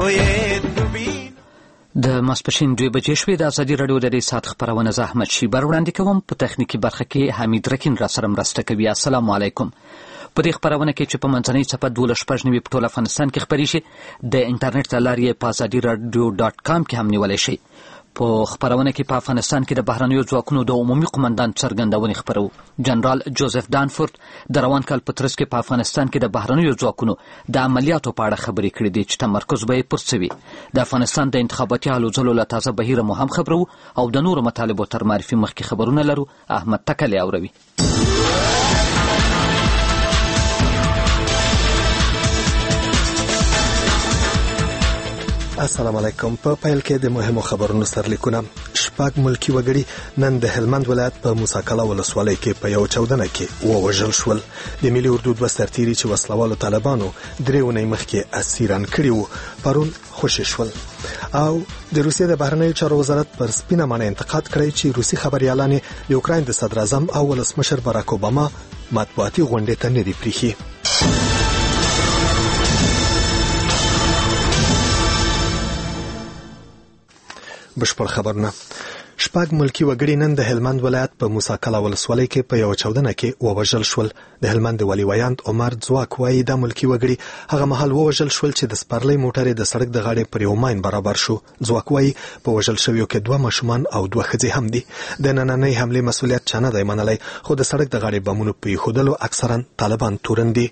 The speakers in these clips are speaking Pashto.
د ماسپښین 2 بجې شوې. د ازادي راډیو د دې ساعت خبرونه زه احمد شیبر وړاندې کوم. په تخنیکي برخه کې حمید رکین را سره مرسته کوي. السلام علیکم. په دې خبرونه کې چې په منځنۍ څپه 12:09 په ټول افغانستان کې خبرې شي، د انټرنیټ له لارې په azadiradio.com کې هم نیولای شي. په خبرونه کې په افغانستان کې د بهرنیو ځواکونو د عمومي قومندان څرګندونې خبرو. جنرال جوزف دانفورد د روان کال په ترڅ کې په افغانستان کې د بهرنیو ځواکونو د عملیاتو په اړه خبرې کړې دي چې تمرکز به یې پر څه وي. د افغانستان د انتخاباتي هلو ځلو له تازه بهیره مو هم خبرو او د نورو مطالبو تر معرفي مخکې خبرونه لرو. احمد تکلی اوروي. السلام علیکم. په پیل کې د مهمو خبرونو سرلیکونه. شپږ ملکی وګړي نن د هلمند ولایت په موسی کلا ولسوالۍ کې په یو چاودنه کې ووژل شول. د ملي اردو 2 سرتیري چې وسلوالو طالبانو 3 اونۍ مخکې اسیران کړي وو پرون خوشي شول. او د روسیې د بهرنیو چارو وزارت پر سپینه مانه انتقاد کړی چې روسي خبريالان د یوکراین د صدر اعظم او ولسمشر باراک اوباما مطبوعاتي غونډې ته نه دي پریښي. بشپړ خبرونه. شپږ ملکی وګړي نن د هلمند ولایت په موسی کلا ولسوالۍ کې په یو چاودنه کې ووژل شول. د هلمند والي ویاند عمر ځواک وایي د ملکی وګړي هغه مهال ووژل شول چې د سپرلۍ موټر د سړک د غاړې پر یو ماین برابر شو. ځواک وایي په وژل شویو کې 2 ماشومان او 2 ښځې هم دي. د نننۍ حملې مسؤلیت چا نه دی منلی، خو د سړک د غاړې بمونو په ایښودلو اکثرا طالبان تورن دي.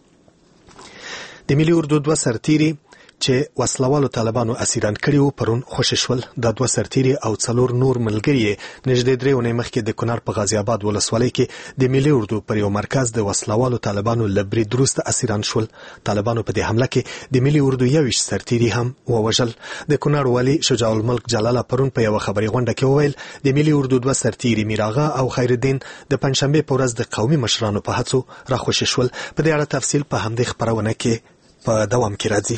د ملي اردو 2 سرتیري چې وسلوالو طالبانو اسیران کړي وو پرون خوشي شول. د 2 سرتیري او 4 نور ملګري نږدې 3 اونۍ مخکې د کونړ په غازی آباد ولسوالۍ کې د ملي اردو پر یو مرکز د وسلوالو طالبانو لبري درست اسیران شول. طالبانو په دې حمله کې د ملي اردو 21 سرتیري هم ووژل. د کونړ والي شجاع الملک جلاله پرون په یو خبري غونډه کې وویل د ملي اردو 2 سرتیري میراغه او خیرالدین د پنځشنبه په ورځ د قومي مشرانو په هڅو راخوشي شول. په دې اړه تفصیل په همدې خبرونه کې په دوام کې راځي.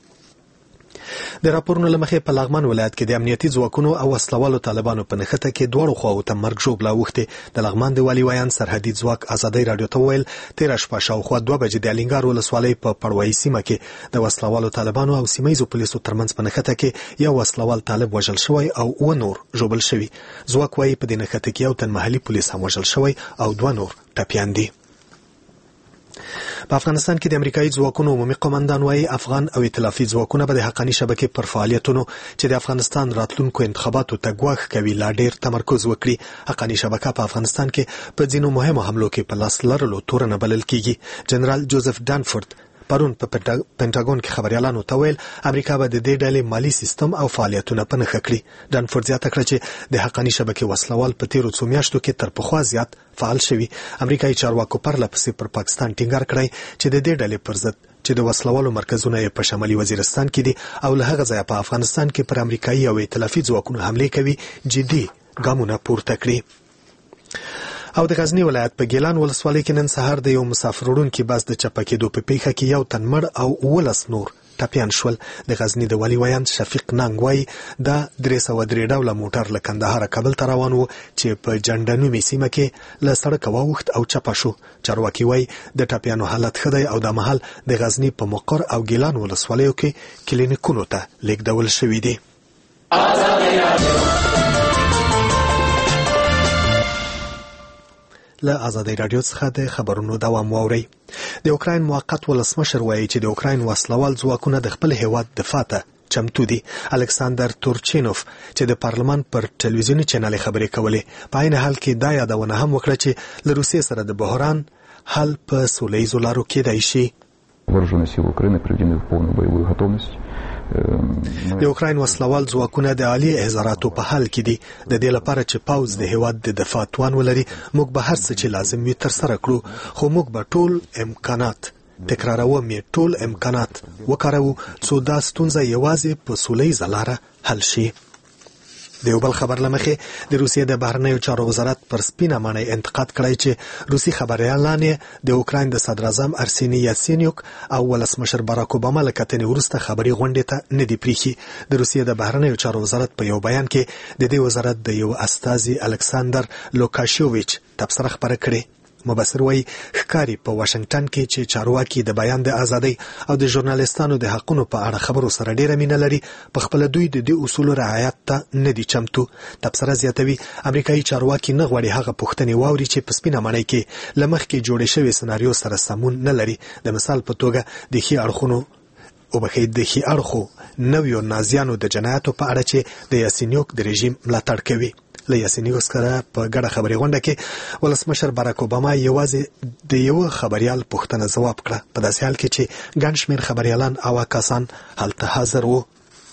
د راپورونو لمخې په لغمان ولایت کې د امنیتي ځواکونو او وسلوالو طالبانو په نښته کې 2 خواو ته مرګ ژوبله اوښتې. د لغمان د والي ویاند سرحدي ځواک ازادي راډیو ته ویل 13 شپه شاوخوا 2 بجې د الینګار ولسوالۍ په پړوایي سیمه کې د وسلوالو طالبانو او سیمایزو پولیسو ترمنځ په نښته کې یو وسلوال طالب وژل شوی او 9 نور ژوبل شوي. ځواک وایي په دې نښته کې یو تن محلي پولیس هم وژل شوی او 2 نور ټپیان دي. په افغانستان کې د امریکایي ځواکونو عمومي قومندان وایي افغان او ائتلافي ځواکونه به د حقاني شبکې پر فعالیتونو چې د افغانستان راتلونکو انتخاباتو ته ګواښ کوي لا ډیر تمرکز وکړي. حقاني شبکه په افغانستان کې په ځینو مهمو حملو کې په لاس لرلو تورنه بلل کیږي. جنرال جوزف دانفورد پرون په پینټاګون کې خبريالانو ته ویل امریکا به د دې ډلې مالی سیستم او فعالیتونه په نښه کړي. دانفورد زیاته کړه چې د حقاني شبکې وسلوال په تیرو 2 میاشتو کې تر پخوا زیات فعال شوي. امریکایي چارواکو پرلپسې پر پاکستان ټینګار کړی چې د دې ډلې پر ضد چې د وسلوالو مرکزونه په شمالي وزیرستان کې دي او له هغه ځایه په افغانستان کې پر امریکایي او ائتلافي ځواکونو حمله کوي جدي ګامونه پورته کړي. او د غزنی ولایت په ګیلان ولسوالۍ کې نن سهار د یو مسافر وړونکي بس د چپه کېدو په پیښه کې یو تن مړ او 19 نور ټپیان شول. د غزنی د والي ویاند شفیق ننګ وایي د 303 ډوله موټر له کندهار کابل ته روان و چې په جنډنومي سیمه کې له سړک واوښت او چپه شو. چارواکي وایي د ټپیانو حالت ښه دی او د مهال د غزنی په مقر او ګیلان ولسوالیو کې کلینیکونو ته لیږدول شوي دي. له ازادي راډیو څخه د خبرونو دوام واوري. د اوکراین موقت ولسمشر وایي چې د اوکراین وسلوال ځواکونه د خپل هیواد دفاع ته چمتو دي. الکساندر تورچینوف چې د پارلمان پر ټلویزیوني چینل خبرې کولې په عین حال کې دا یادونه هم وکړه چې له روسیې سره د بحران حل په سولهییزو لارو کېدای شي. Вооруженные силы Украины приведены в полную боевую готовность. د اوکراین وسلوال ځواکونه د عالی احزاراتو په حال کې دي. د دې لپاره چې پاوز د هیواد د دفاع توان ولري موږ به هر څه چې لازم وي تر سره کړو، خو موږ به ټول امکانات ټول امکانات وکاروو څو دا ستونزه یوازې په سولهییزه لاره حل شي. د یو بل خبر لمخې د روسیې د بهرنیو چارو وزارت پر سپینه مانۍ انتقاد کړی چې روسي خبريالان د اوکراین د صدر اعظم ارسینی یاتسینیوک او ولسمشر باراک اوباما له کتنې وروسته خبري غونډې ته نه دی پریښي. د روسیې د بهرنیو چارو وزارت په یو بیان کې د دې وزارت د یو استازي الکساندر لوکاشوویچ تبصره خبره کړې. مبصر وایي ښکاري په واشنګټن کې چې چارواکي د بیان د ازادۍ او د ژورنالیستانو د حقونو په اړه خبرو سره ډیره مینه لري، په خپل دوی د دې اصولو رعایت ته نه دي چمتو. تبصره زیاتوي امریکایي چارواکي نه غواړي هغه پوښتنې واوري چې په سپینه ماڼۍ کې له مخکې جوړې شوې سناریو سره سمون نه لري. د مثال په توګه د ښي اړخو نویو نازیانو د جنایاتو په اړه چې د یاسینیوک د رژیم ملاتړ کوي. له یاسینیوک سره په ګډه خبري غونډه کې ولسمشر باراک اوباما یوازې د یو خبريال پوښتنه ځواب کړه، په داسې حال کې چې ګڼ شمېر خبريالان او کسان هلته حاضر وو.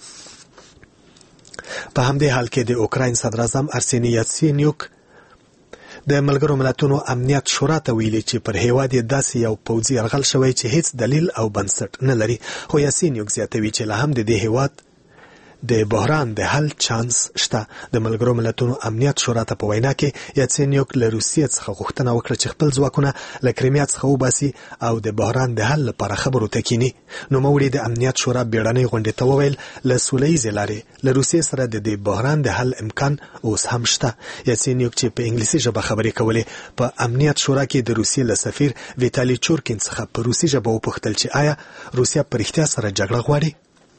په همدې حال کې د اوکراین صدر اعظم ارسینی یاتسینیوک د ملګرو ملتونو امنیت شورا ته ویلي چې پر هیواد یې داسې یو پوځي یرغل شوی چې هیڅ دلیل او بنسټ نه لري. خو یاسینیوک زیاتوي چې لا هم د دې هیواد د بحران د حل چانس شته. د ملګرو ملتونو امنیت شورا ته په وینا کې یاتسینیوک له روسیې څخه غوښتنه وکړه چې خپل ځواکونه له کریمیا څخه وباسي او د بحران د حل لپاره خبرو ته کینی. نوموړي د امنیت شورا بیړنۍ غونډې ته وویل له سولهییزې لارې له روسیې سره د دې بحران د حل امکان اوس هم شته. یاتسینیوک چې په انګلیسي ژبه خبرې کولې په امنیت شورا کې د روسیې له سفیر ویتالي چورکین څخه په روسي ژبه وپوښتل چې آیا روسیا په رښتیا سره جګړه غواړي.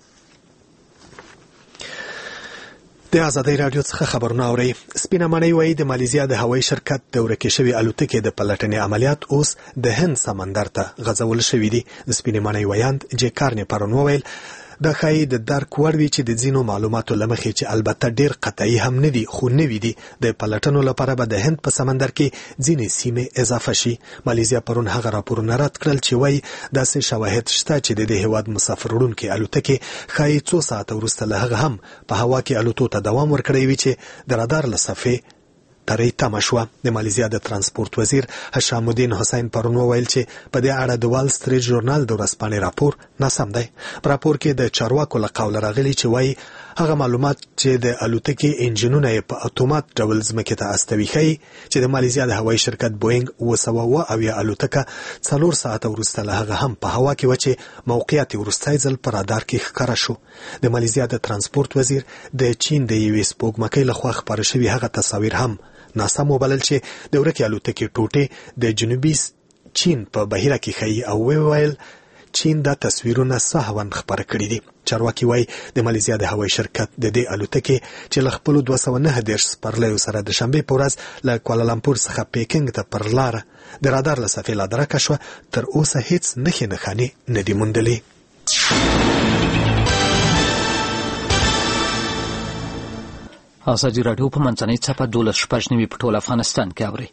د ازادۍ رادیو څخه خبرونه اورئ. سپینه ماڼۍ وایي د مالیزیا د هوایي شرکت د ورکې شوې الوتکې د پلټنې عملیات اوس د هند سمندر ته غځول شوي دي. د سپینې ماڼۍ ویاند جیکارنې پرون وویل دا ښایي د درک وړ وي چې د ځینو معلوماتو له مخې چې البته ډیر قطعي هم نه دي خو نوي دي د پلټنو لپاره به د هند په سمندر کې ځینې سیمې اضافه شي. مالیزیا پرون هغه راپورونه رد کړل چې وایي داسې شواهد شته چې د دې هیواد مسافر وړونکې الوتکې ښایي څو ساعته وروسته له هغه هم په هوا کې الوتو ته دوام ورکړی وي چې د رادار له صفحې ترې تمه شوه. د مالیزیا د ترانسپورت وزیر هشام الدین حسین پرون وویل چې په دې اړه د وال سټریټ ژورنال د ورځپاڼې راپور ناسم دی. په راپور کې د چارواکو له قوله راغلي چې وایي هغه معلومات چې د الوتکې انجنونه یې په اتومات ډول ځمکې ته استوي ښیي چې د مالیزیا د هوایي شرکت بوینګ 777 الوتکه 4 ساعته وروسته له هغه هم په هوا کې و چې موقعیت یې وروستی ځل په رادار کې ښکاره شو. د مالیزیا د ترانسپورت وزیر د چین د یوې سپوږمکۍ لخوا خپاره شوي هغه تصاویر هم ناسم وبلل چې د ورکې الوتکې ټوټې د جنوبي چین په بحیره کې ښیي او وویل چین دا تصویرونه سهوا خپاره کړي دي. چارواکي وایي د مالیزیا د هوایي شرکت د دې الوتکې چې له خپلو 209 سپرلیو سره د شنبې په ورځ له کوالالامپور څخه پیکنګ ته پر لاره د رادار له صفحې لا درکه شوه تر اوسه هیڅ نښې نښانې نه دي موندلې. ازادي راډیو په منځنۍ څپه 12:09 په ټول افغانستان کې اوري.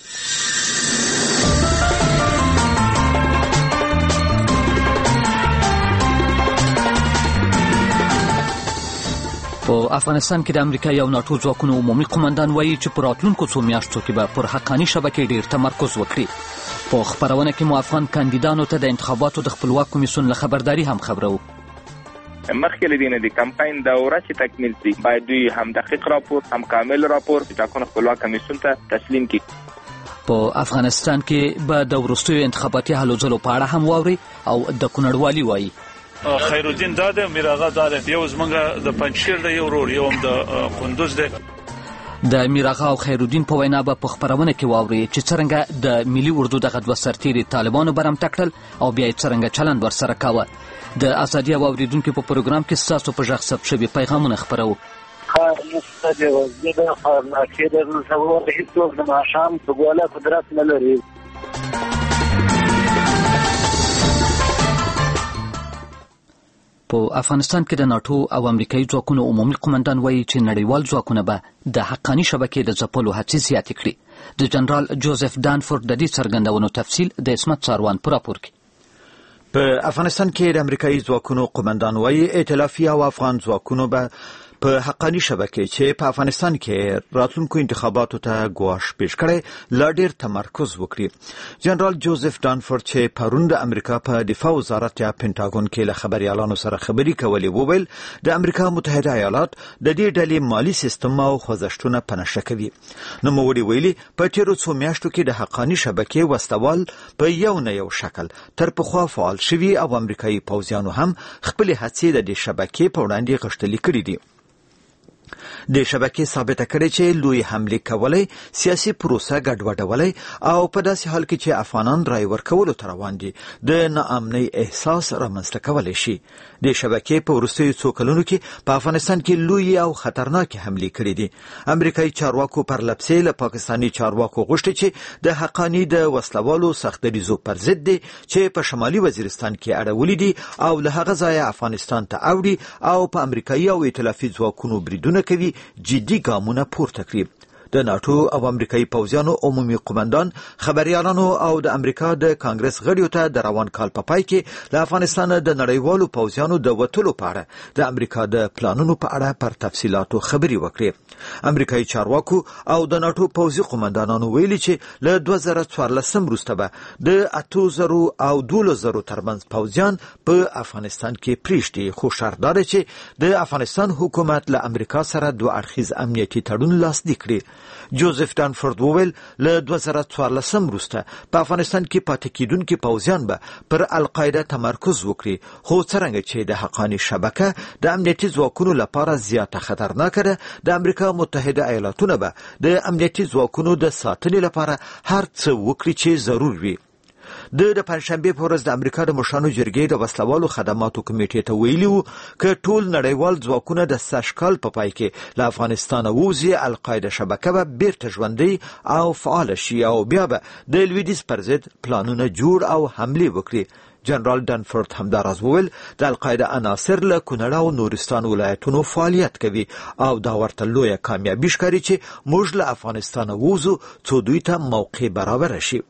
په افغانستان کې د امریکا یو ناټو ځواکونو عمومي قومندان وایي چې په راتلونکو څو میاشتو کې به پر حقاني شبکې ډیر تمرکز وکړي. په خبرونه کې مو افغان کاندیدانو ته د انتخاباتو د خپلواک کمیسیون له خبرداري هم خبرو. مخکې لدینه د کمپاین دوره چې تکمیل شي باید دوی هم دقیق راپور هم کامل راپور د ټاکنو خپلواک کمیسیون ته تسلیم کړي. په افغانستان کې به د وروستیو انتخاباتي هلو ځلو په اړه هم واوري او د کونړوالي وایي. خیرالدین داده میراغه داده یو زمونږ د پنځشیر د یو ورور یو هم د قندوز ده. د میراغه او خیرالدین په وینا به په خبرونه کې واوري چې څرنګه د ملي اردو دغه دوه سرتیري طالبانو برم تکړل او بیا یې څرنګه چلند ورسره کاوه. د ازادي اوریدونکو په پروګرام کې ستاسو په ژغ ثبت شوي پیغامونه خبرو. په افغانستان کې د ناټو او امریکایي ځواکونو عمومي قومندان وایي چې نړیوال ځواکونه به د حقاني شبکې د ځپلو هڅې زیاتې کړي. د جنرال جوزف دانفورد د دې څرګندونو تفصیل د اسمت څاروان په راپور کې. په افغانستان کې د امریکایي ځواکونو قومندان وایي ائتلافي او افغان ځواکونو به په حقاني شبکې چې په افغانستان کې راتلونکو انتخاباتو ته ګواښ پیش کړي لا ډیر تمرکز وکړي. جنرال جوزف دانفورد چې پرون د امریکا په دفاع وزارت یا پینټاګون کې له خبريالانو سره خبري کولې وویل د امریکا متحده ایالات د دې ډلې مالی سیستم او خوځښتونه پنهشه کوي. نوموړي ویلي په تیرو څو میاشتو کې د حقاني شبکې وسوال په یو نه یو شکل تر پخوا فعال شوي او امریکایي پوځیانو هم خپل هڅې د دې شبکې په وړاندې غښتلې کړې دي. د شبکې ثابته کړې چې لوی حمله کولای سیاسي پروسه ګډوډولای او په داسې حال کې چې افغانان رای ورکولو ته روان دي د ناامنۍ احساس رامنځته کولی شي. د شبکې په وروستیو څو کلونو کې په افغانستان کې لوی او خطرناکې حملې کړې دي. امریکایي چارواکو پر لپسې له پاکستاني چارواکو غوښتي چې د حقاني د وسلوالو سختدریزو پر ضد دي چې په شمالي وزیرستان کې اړولي دي او له هغه ځایه افغانستان ته اوړي او په امریکایي او ائتلافي ځواکونو بریدونه کوي جدي ګامونه پورته کړي. د ناتو او امریکایي پوځیانو عمومي قومندان خبريالانو او د امریکا د کانګرس غړیو ته د روان کال په پای کې له افغانستان د نړیوالو پوځیانو د وټلو په اړه د امریکا د پلانونو په اړه پر تفصيلاتو خبري وکړي. امریکایي چارواکو او د ناتو پوځي قومندانانو ویلي چې له 2014 وروسته به د 8000 او 12000 ترمنځ پوځیان په افغانستان کې پریږدي، خو شرط دا دی چې د افغانستان حکومت له امریکا سره دوه اړخیز امنیتي تړون لاسلیک کړي. جوزف دانفورد وویل له 2014 وروسته په افغانستان کې پاتې کیدونکي پوځیان به پر القاعده تمرکز وکړي، خو څرنګه چې د حقاني شبکه د امنیتي ځواکونو لپاره زیاته خطرناکه ده، د امریکا متحده ایالاتونه به د امنیتي ځواکونو د ساتنې لپاره هر څه وکړي چې ضرور وي. د پنځشنبه په ورځ د امریکا د مشرانو جرګې د وسلوالو خدماتو کمیټې ته ویلي وو چې ټول نړیوال ځواکونه د سشکال په پای کې له افغانستان ووځي، القاعده شبکه به بیرته ژوندۍ او فعال شي او بیا به د لویدیځ پر ضد پلانونه جوړ او حمله وکړي. جنرال دانفورد همداراز وویل د القاعده عناصر له کونړ او نورستان ولایتونو فعالیت کوي او دا ورته لویه کامیابي ښکاري چې موږ له افغانستان ووځو څو دوی ته موقع برابر شي.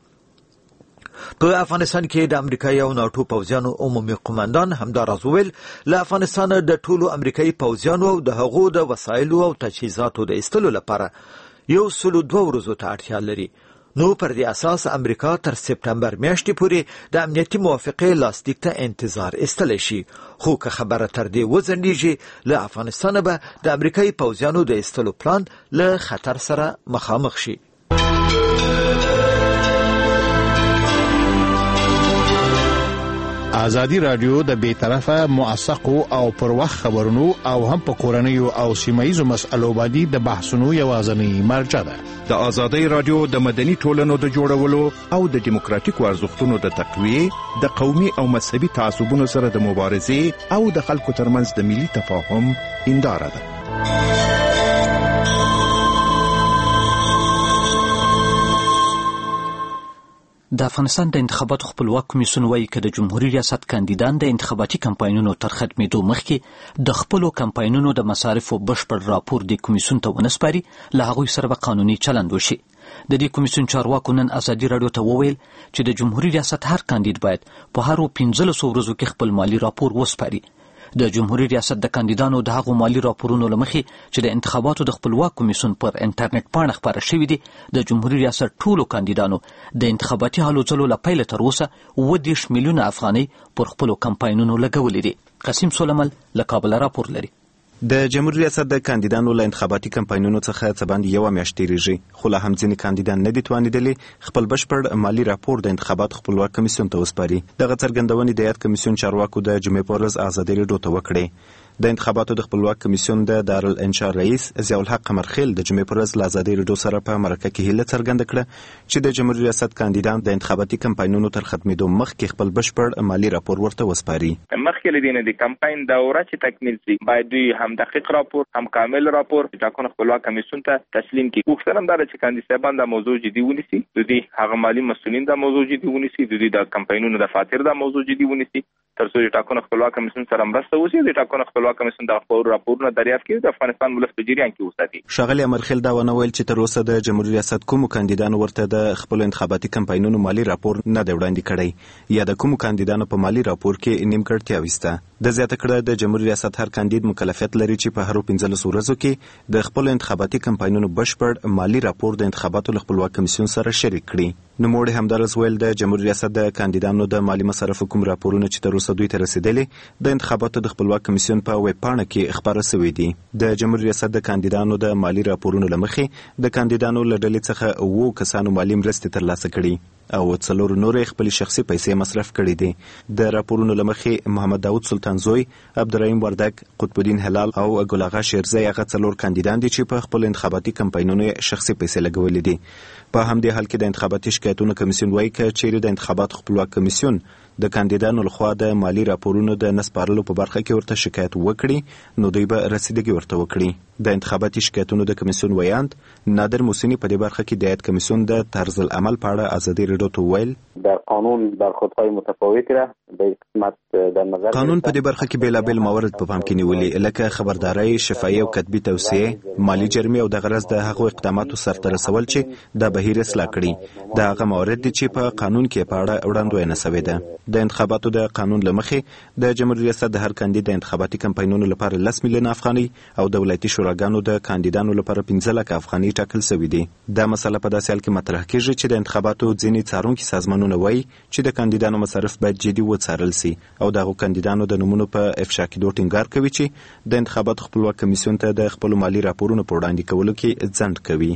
په افغانستان کې د امریکایي او ناتو پوځیانو عمومي قومندان همداراز وویل له افغانستان د ټولو امریکایي پوځیانو او د هغو د وسایلو او تجهیزاتو د ایستلو لپاره 102 ورځو ته اړتیا لري. نو پر دې اساس امریکا تر سپتمبر میاشتې پورې د امنیتي موافقې لاسلیک ته انتظار ایستلی شي، خو که خبره تر دې وځنډیږي له افغانستان به د امریکایي پوځیانو د ایستلو پلان له خطر سره مخامخ شي. ازادي رادیو د بیطرفه موثقو او پر وخت خبرونو او هم په کورنیو او سیمایي مسألو باندې د بحثونو یوازینی مرجع ده. د ازادي رادیو د مدني ټولنو د جوړولو او د دیموکراتیکو ارزښتونو د تقویه، د قومي او مذهبي تعصبونو سره د مبارزې او د خلکو ترمنځ د ملي تفاهم هنداره ده. د افغانستان د انتخاباتو خپلواک کمیسیون وایي چې د جمهوریت ریاست کاندیدان د انتخاباتي کمپاینونو تر ختمېدو مخکې د خپلو کمپاینونو د مصارفو بشپړ راپور د کمیسیون ته ونسپاري، له هغوی سره به قانوني چلند وشي. د دې کمیسیون چارواکو نن ازادي رادیو ته وویل چې د جمهوریت ریاست هر کاندید باید په هر 15 ورځو کې خپل مالی راپور وسپاري. د جمهوریت ریاست د کاندیدانو د هغو مالی راپورونو لمخې چې د انتخاباتو د خپلواک کمیسیون پر انټرنیټ پاڼه خپاره شوي دي، د جمهوریت ریاست ټولو کاندیدانو د انتخاباتي هلو ځلو له پیله تر اوسه 30 میلیونه افغانۍ پر خپلو کمپاینونو لګولې دي. قاسم سلیمل له کابل راپور لري. د جمهوریت ریاست د کاندیدانو له انتخاباتي کمپاینونو څخه څه باندې یو میاشت تیریږي، خو له هم ځینې کاندیدان نه دي توانیدلي خپل بشپړ مالی راپور د انتخاباتو خپلواک کمیسیون ته وسپاري. دغه څرګندونې د یاد کمیسیون چارواکو د جمعې په ورځ ازادي رادیو ته وکړې. د انتخاباتو د خپلواک کمیسیون د دارالانشا رئیس ضیاء الحق قمرخیل د جمعې په ورځ له ازادي رادیو سره په مرکه کې هیله څرګنده کړه چې د جمهوریت ریاست کاندیدان د انتخاباتي کمپاینونو تر ختمېدو مخکې خپل بشپړ مالی راپور ورته وسپاري. مخکې له دې نه د کمپاین دوره چې تکمیل شي باید دوی هم دقیق راپور هم کامل راپور د ټاکنو خپلواک کمیسیون ته تسلیم کړي. وکړم دا چې کاندیدان د موضوع جدي ونیسي، د دې هغه مالی مسؤلین د موضوع جدي ونیسي، د دې د کمپاینونو د فاتر د موضوع جدي ونیسي، تر څو د ټاکنو خپلواک کمیسیون سره مرسته وشي، د ټاکنو خپلواک کمیسیون د خپل راپورونه دریافت کړي، د افغانستان ولس په جریان کې وساتي. ښاغلي امرخیل دا ونه ویل چې تر اوسه د جمهوریت ریاست کومو کاندیدانو ورته د خپل انتخاباتي کمپاینونو مالی راپور نه دی وړاندې کړی یا د کومو کاندیدانو په مالی راپور کې نیمګړتیا وسته. د زیاته کړه د جمهوریت ریاست هر کاندید مکلفیت لري چې په هر 15 ورځو کې د خپل انتخاباتي کمپاینونو بشپړ مالی راپور د انتخاباتو خپلواک کمیسیون سره شریک کړي. نوموړي همدارس ویل د جمهوریت ریاست د کاندیدانو د مالی مصرف کوم راپورونه چې تر اوسه دوی ته رسیدلي د انتخاباتو د خپلواک کمیسیون په ویب پاڼه کې خبره شوې دي. د جمهوریت ریاست د کاندیدانو د مالی راپورونو لمخې د کاندیدانو له ډلې څخه 9 کسانو مالی مرستې ترلاسه کړي. او 4 نورې خپل شخصي پیسې مصرف کړي دي. د راپورونو لمخې محمد داود سلطان زوی، عبدالرحیم وردک، قطب الدین هلال او ګل اغا شیرزی هغه 4 کاندیدان دي چې په خپل انتخاباتي کمپاینونو شخصي پیسې لګولې دي. په همدې حال کې د انتخاباتي شکایتونو کمیسیون وایي چې چیرې د انتخابات خپلواک کمیسیون د کاندیدانو لخوا د مالی راپورونو د نسپارلو په برخه کې ورته شکایت وکړي نو دوی به رسیدګي ورته وکړي. د انتخاباتي شکایتونو د کمیسیون ویاند نادر موسینی په دې برخه کې د هیئت کمیسیون د طرز العمل په اړه ازادي راډیو ته ویل در قانون برخوردهای متفاوتی را به قسمت در نظر قانون په دې برخه کې بیلابیل موارد په پام کې نیولي لکه خبرداري، شفافي او کتبي توصیه، مالی جرمې او د غرض د هغو اقداماتو سرته رسول چې د بهیر اصلاح کړي. دا هغه موارد دي چې په قانون کې په اړه وړاندوینه شوې ده. د انتخاباتو د قانون لمخې د جمهوریت ریاست د هر کاندید د انتخاباتي کمپاینونو لپاره 10 میلیون افغانۍ او د ولایتي شوراګانو د کاندیدانو لپاره 15 لک افغانۍ ټاکل شوې دي. دا مسله په داسې حال کې مطرح کیږي چې د انتخاباتو ځینې څارونکي سازمانونه وایي چې د کاندیدانو مصارف باید جدي وڅارل شي او دغه کاندیدانو د نومونو په افشا کېدو ټینګار کوي چې د انتخاباتو خپلواک کمیسیون ته د خپل مالی راپورونو په وړاندې کولو کې ځنډ کوي.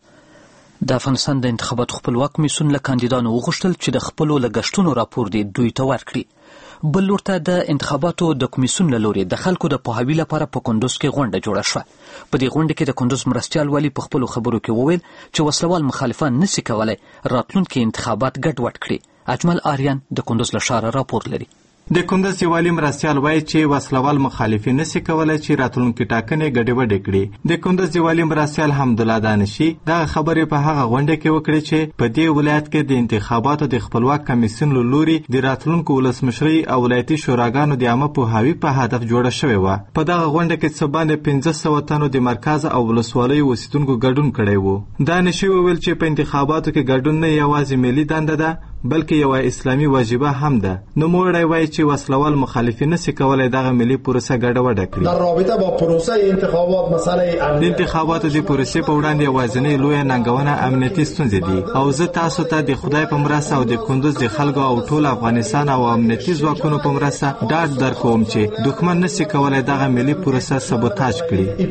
د افغانستان د انتخاباتو خپلواک کمیسیون له کاندیدانو وغوښتل چې د خپلو لګښتونو راپور دې دوی ته ورکړي. بل لورته د انتخاباتو د کمیسیون له لوري د خلکو د پوهاوي لپاره په کندوز کې غونډه جوړه شوه. په دې غونډه کې د کندوز مرستیال والي په خپلو خبرو کې وویل چې وسلوال مخالفان نشي کولای راتلونکي انتخابات ګډوډ کړي. اجمل آریان د کندوز له ښاره راپور لري. د کندوز والي مرستیال وایي چې وسلوال مخالفین نشي کولای چې راتلونکي ټاکنې ګډوډې کړي. د کندوز والي مرستیال حمدالله دانشي دغه خبرې په هغه غونډه کې وکړې چې په دې ولایت کې د انتخاباتو د خپلواک کمیسیون له لوري د راتلونکو ولسمشرۍ او ولایتي شوراګانو د عامه پوهاوي په هدف جوړه شوې وه. په دغه غونډه کې څه باندې 1500 تنو د مرکز او ولسوالیو اوسیدونکو ګډون کړی و. دانشي وویل چې په انتخاباتو کې ګډون نه یوازې ملي دنده ده بلکې یو اسلامي واجبه هم ده. نو موړی وایي چې وسلوال مخالفین نشي کولای دغه ملي پروسه ګډوډه کړي. در رابطه با پروسه انتخابات مسئله د انتخاباتو د پروسې په وړاندې یوازینۍ لویه ننګونه امنیتي ستونزې دي او زه تاسو ته د خدای په مرسته او د کندوز د خلکو او ټول افغانستان او امنیتي ځواکونو په مرسته ډاډ درکوم چې دښمن نشي کولای دغه ملي پروسه سبوتاژ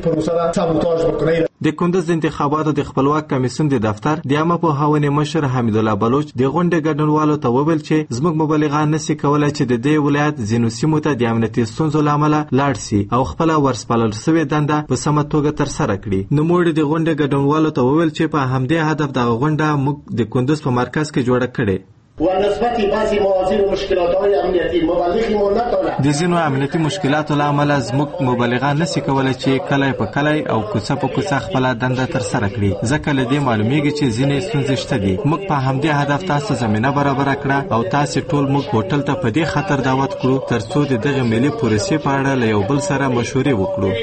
کړي. د کندوز د انتخاباتو د خپلواک کمیسیون د دفتر د عامه پوهاونې مشر حمیدالله بلوچ د غونډې ګډونوالو ته وویل چې زموږ مبلغان نشي کولای چې د دې ولایت ځینو سیمو ته د امنیتي ستونزو له امله لاړ شي او خپله ورسپارل شوې دنده په سمه توګه ترسره کړي. نوموړي د غونډې ګډونوالو ته وویل چې په همدې هدف دغه غونډه موږ د کندوز په مرکز کې جوړه کړې. و نسبت بعضی مواضیع و مشکلات‌های امنیتی مبلغ نداره. د ځینو امنیتي مشکلاتو له امله زموږ مبلغان نشي کولای چې کلی په کلی او کوڅه په کوڅه خپله دنده ترسره کړي. ځکه له دې معلومیږي چې ځینې ستونزې شته دي. موږ په همدې هدف تاسو زمینه برابره کړه او تاسې ټول موږ هوټل ته په دې خاطر دعوت کړو ترڅو د دغه ملي پروسې په اړه له یو بل سره مشورې وکړو.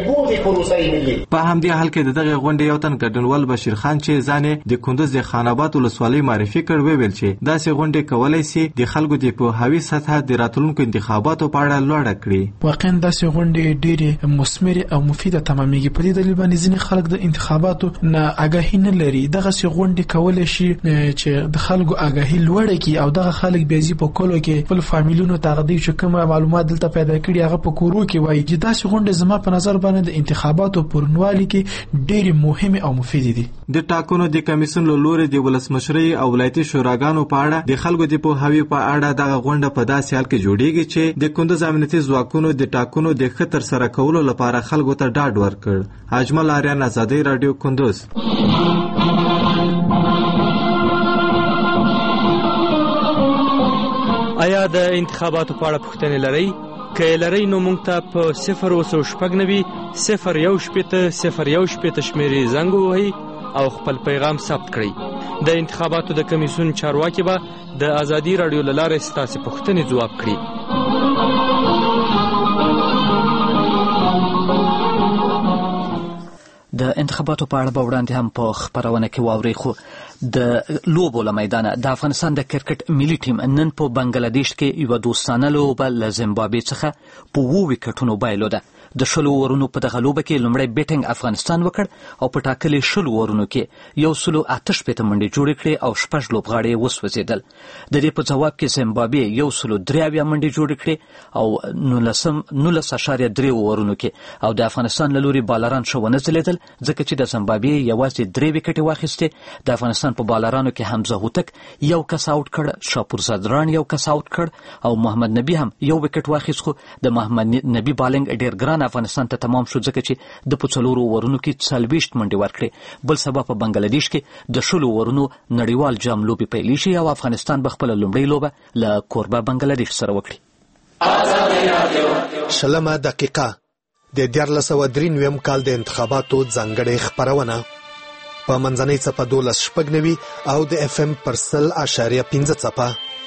په همدې حال کې د دغه غونډې یو تن ګډونوال بشیر خان چې ځان د کندوز د خان آباد ولسوالۍ معرفي کړ وویل چې داسې غونډې کولای شي د خلکو د پوهاوي سطحه د راتلونکو انتخاباتو په اړه لوړه کړي. واقعا داسې غونډې ډېرې مثمرې او مفیده تمامېږي. په دې دلیل باندې ځینې خلک د انتخاباتو نه آګاهي نه لري. دغسې غونډې کولی شي چې د خلکو آګاهي لوړه کړي او دغه خلک بیا ځي په کلو کې خپل فامیلونو ته هغه دوی چې کومه معلومات دلته پیدا کړي هغه په کورو کې وایي چې داسې غونډې زما په نظر باندې د انتخاباتو په روڼوالي کې ډېرې مهمې او مفیدې دي. د ټاکنو د کمیسیون له لوري د ولسمشرۍ او ولایتي شوراګانو په اړه د خلکو د پوهاوي په اړه دغه غونډه په داسې حال کې جوړیږي چې د کندوز امنیتي ځواکونو د ټاکنو د ښه ترسره کولو لپاره خلکو ته ډاډ ورکړ. اجمل آریان، ازادي راډیو، کندوز. آیا د انتخاباتو په اړه پوښتنې لرئ؟ که یې لرئ نو موږ ته په 0 0 شمیرې زنګ ووهئ او خپل پیغام ثبت کړئ. د انتخاباتو د کمیسیون چارواکي به د ازادي راډیو له لارې ستاسې پوښتنې ځواب کړي. د انتخاباتو په اړه به وړاندې هم په خپرونه کې واورئ. خو د لوبو له میدانه د افغانستان د کرکټ ملي ټیم نن په بنګلادیش کې یوه دوستانه لوبه له زیمبابوې څخه په 2 ویکټونو بایلوده. د 10 اورونو په دغه لوبه کې لومړی بیټینګ افغانستان وکړ او په ټاکلي 10 اورونو کې 108 منډې جوړې کړې او 6 لوبغاړي وسوځېدل. د دې په جواب کې زیمبابوې 103 منډې جوړې کړې او 19.3 اورونو کې او د افغانستان له لوري بالران ښه ونه ځلېدل ځکه چې د زیمبابوې یوازې 3 وکټې واخیستې. د افغانستان په بالرانو کې حمزه هوتک 1 کس آوټ کړ، شاپور زدران 1 کس آوټ کړ او محمد نبی هم 1 وکټ واخیست. خو د محمد نبی بالنګ ډیر ګران افغانستان ته تمام شو ځکه چې د 4 اورونو کې 40 منډې ورکړې. بل سبا په بنگلاديش کې د 10 اورونو نړیوال جام لوبې پیل شي او افغانستان به خپل لومړی لوبه له کوربه بنگلاديش سره وکړي. 20 دقیقه د 1993 کال د انتخاباتو ځانګړې خبرونه په منځنۍ څپه 12.9 او د FM پر 100.15 څپه.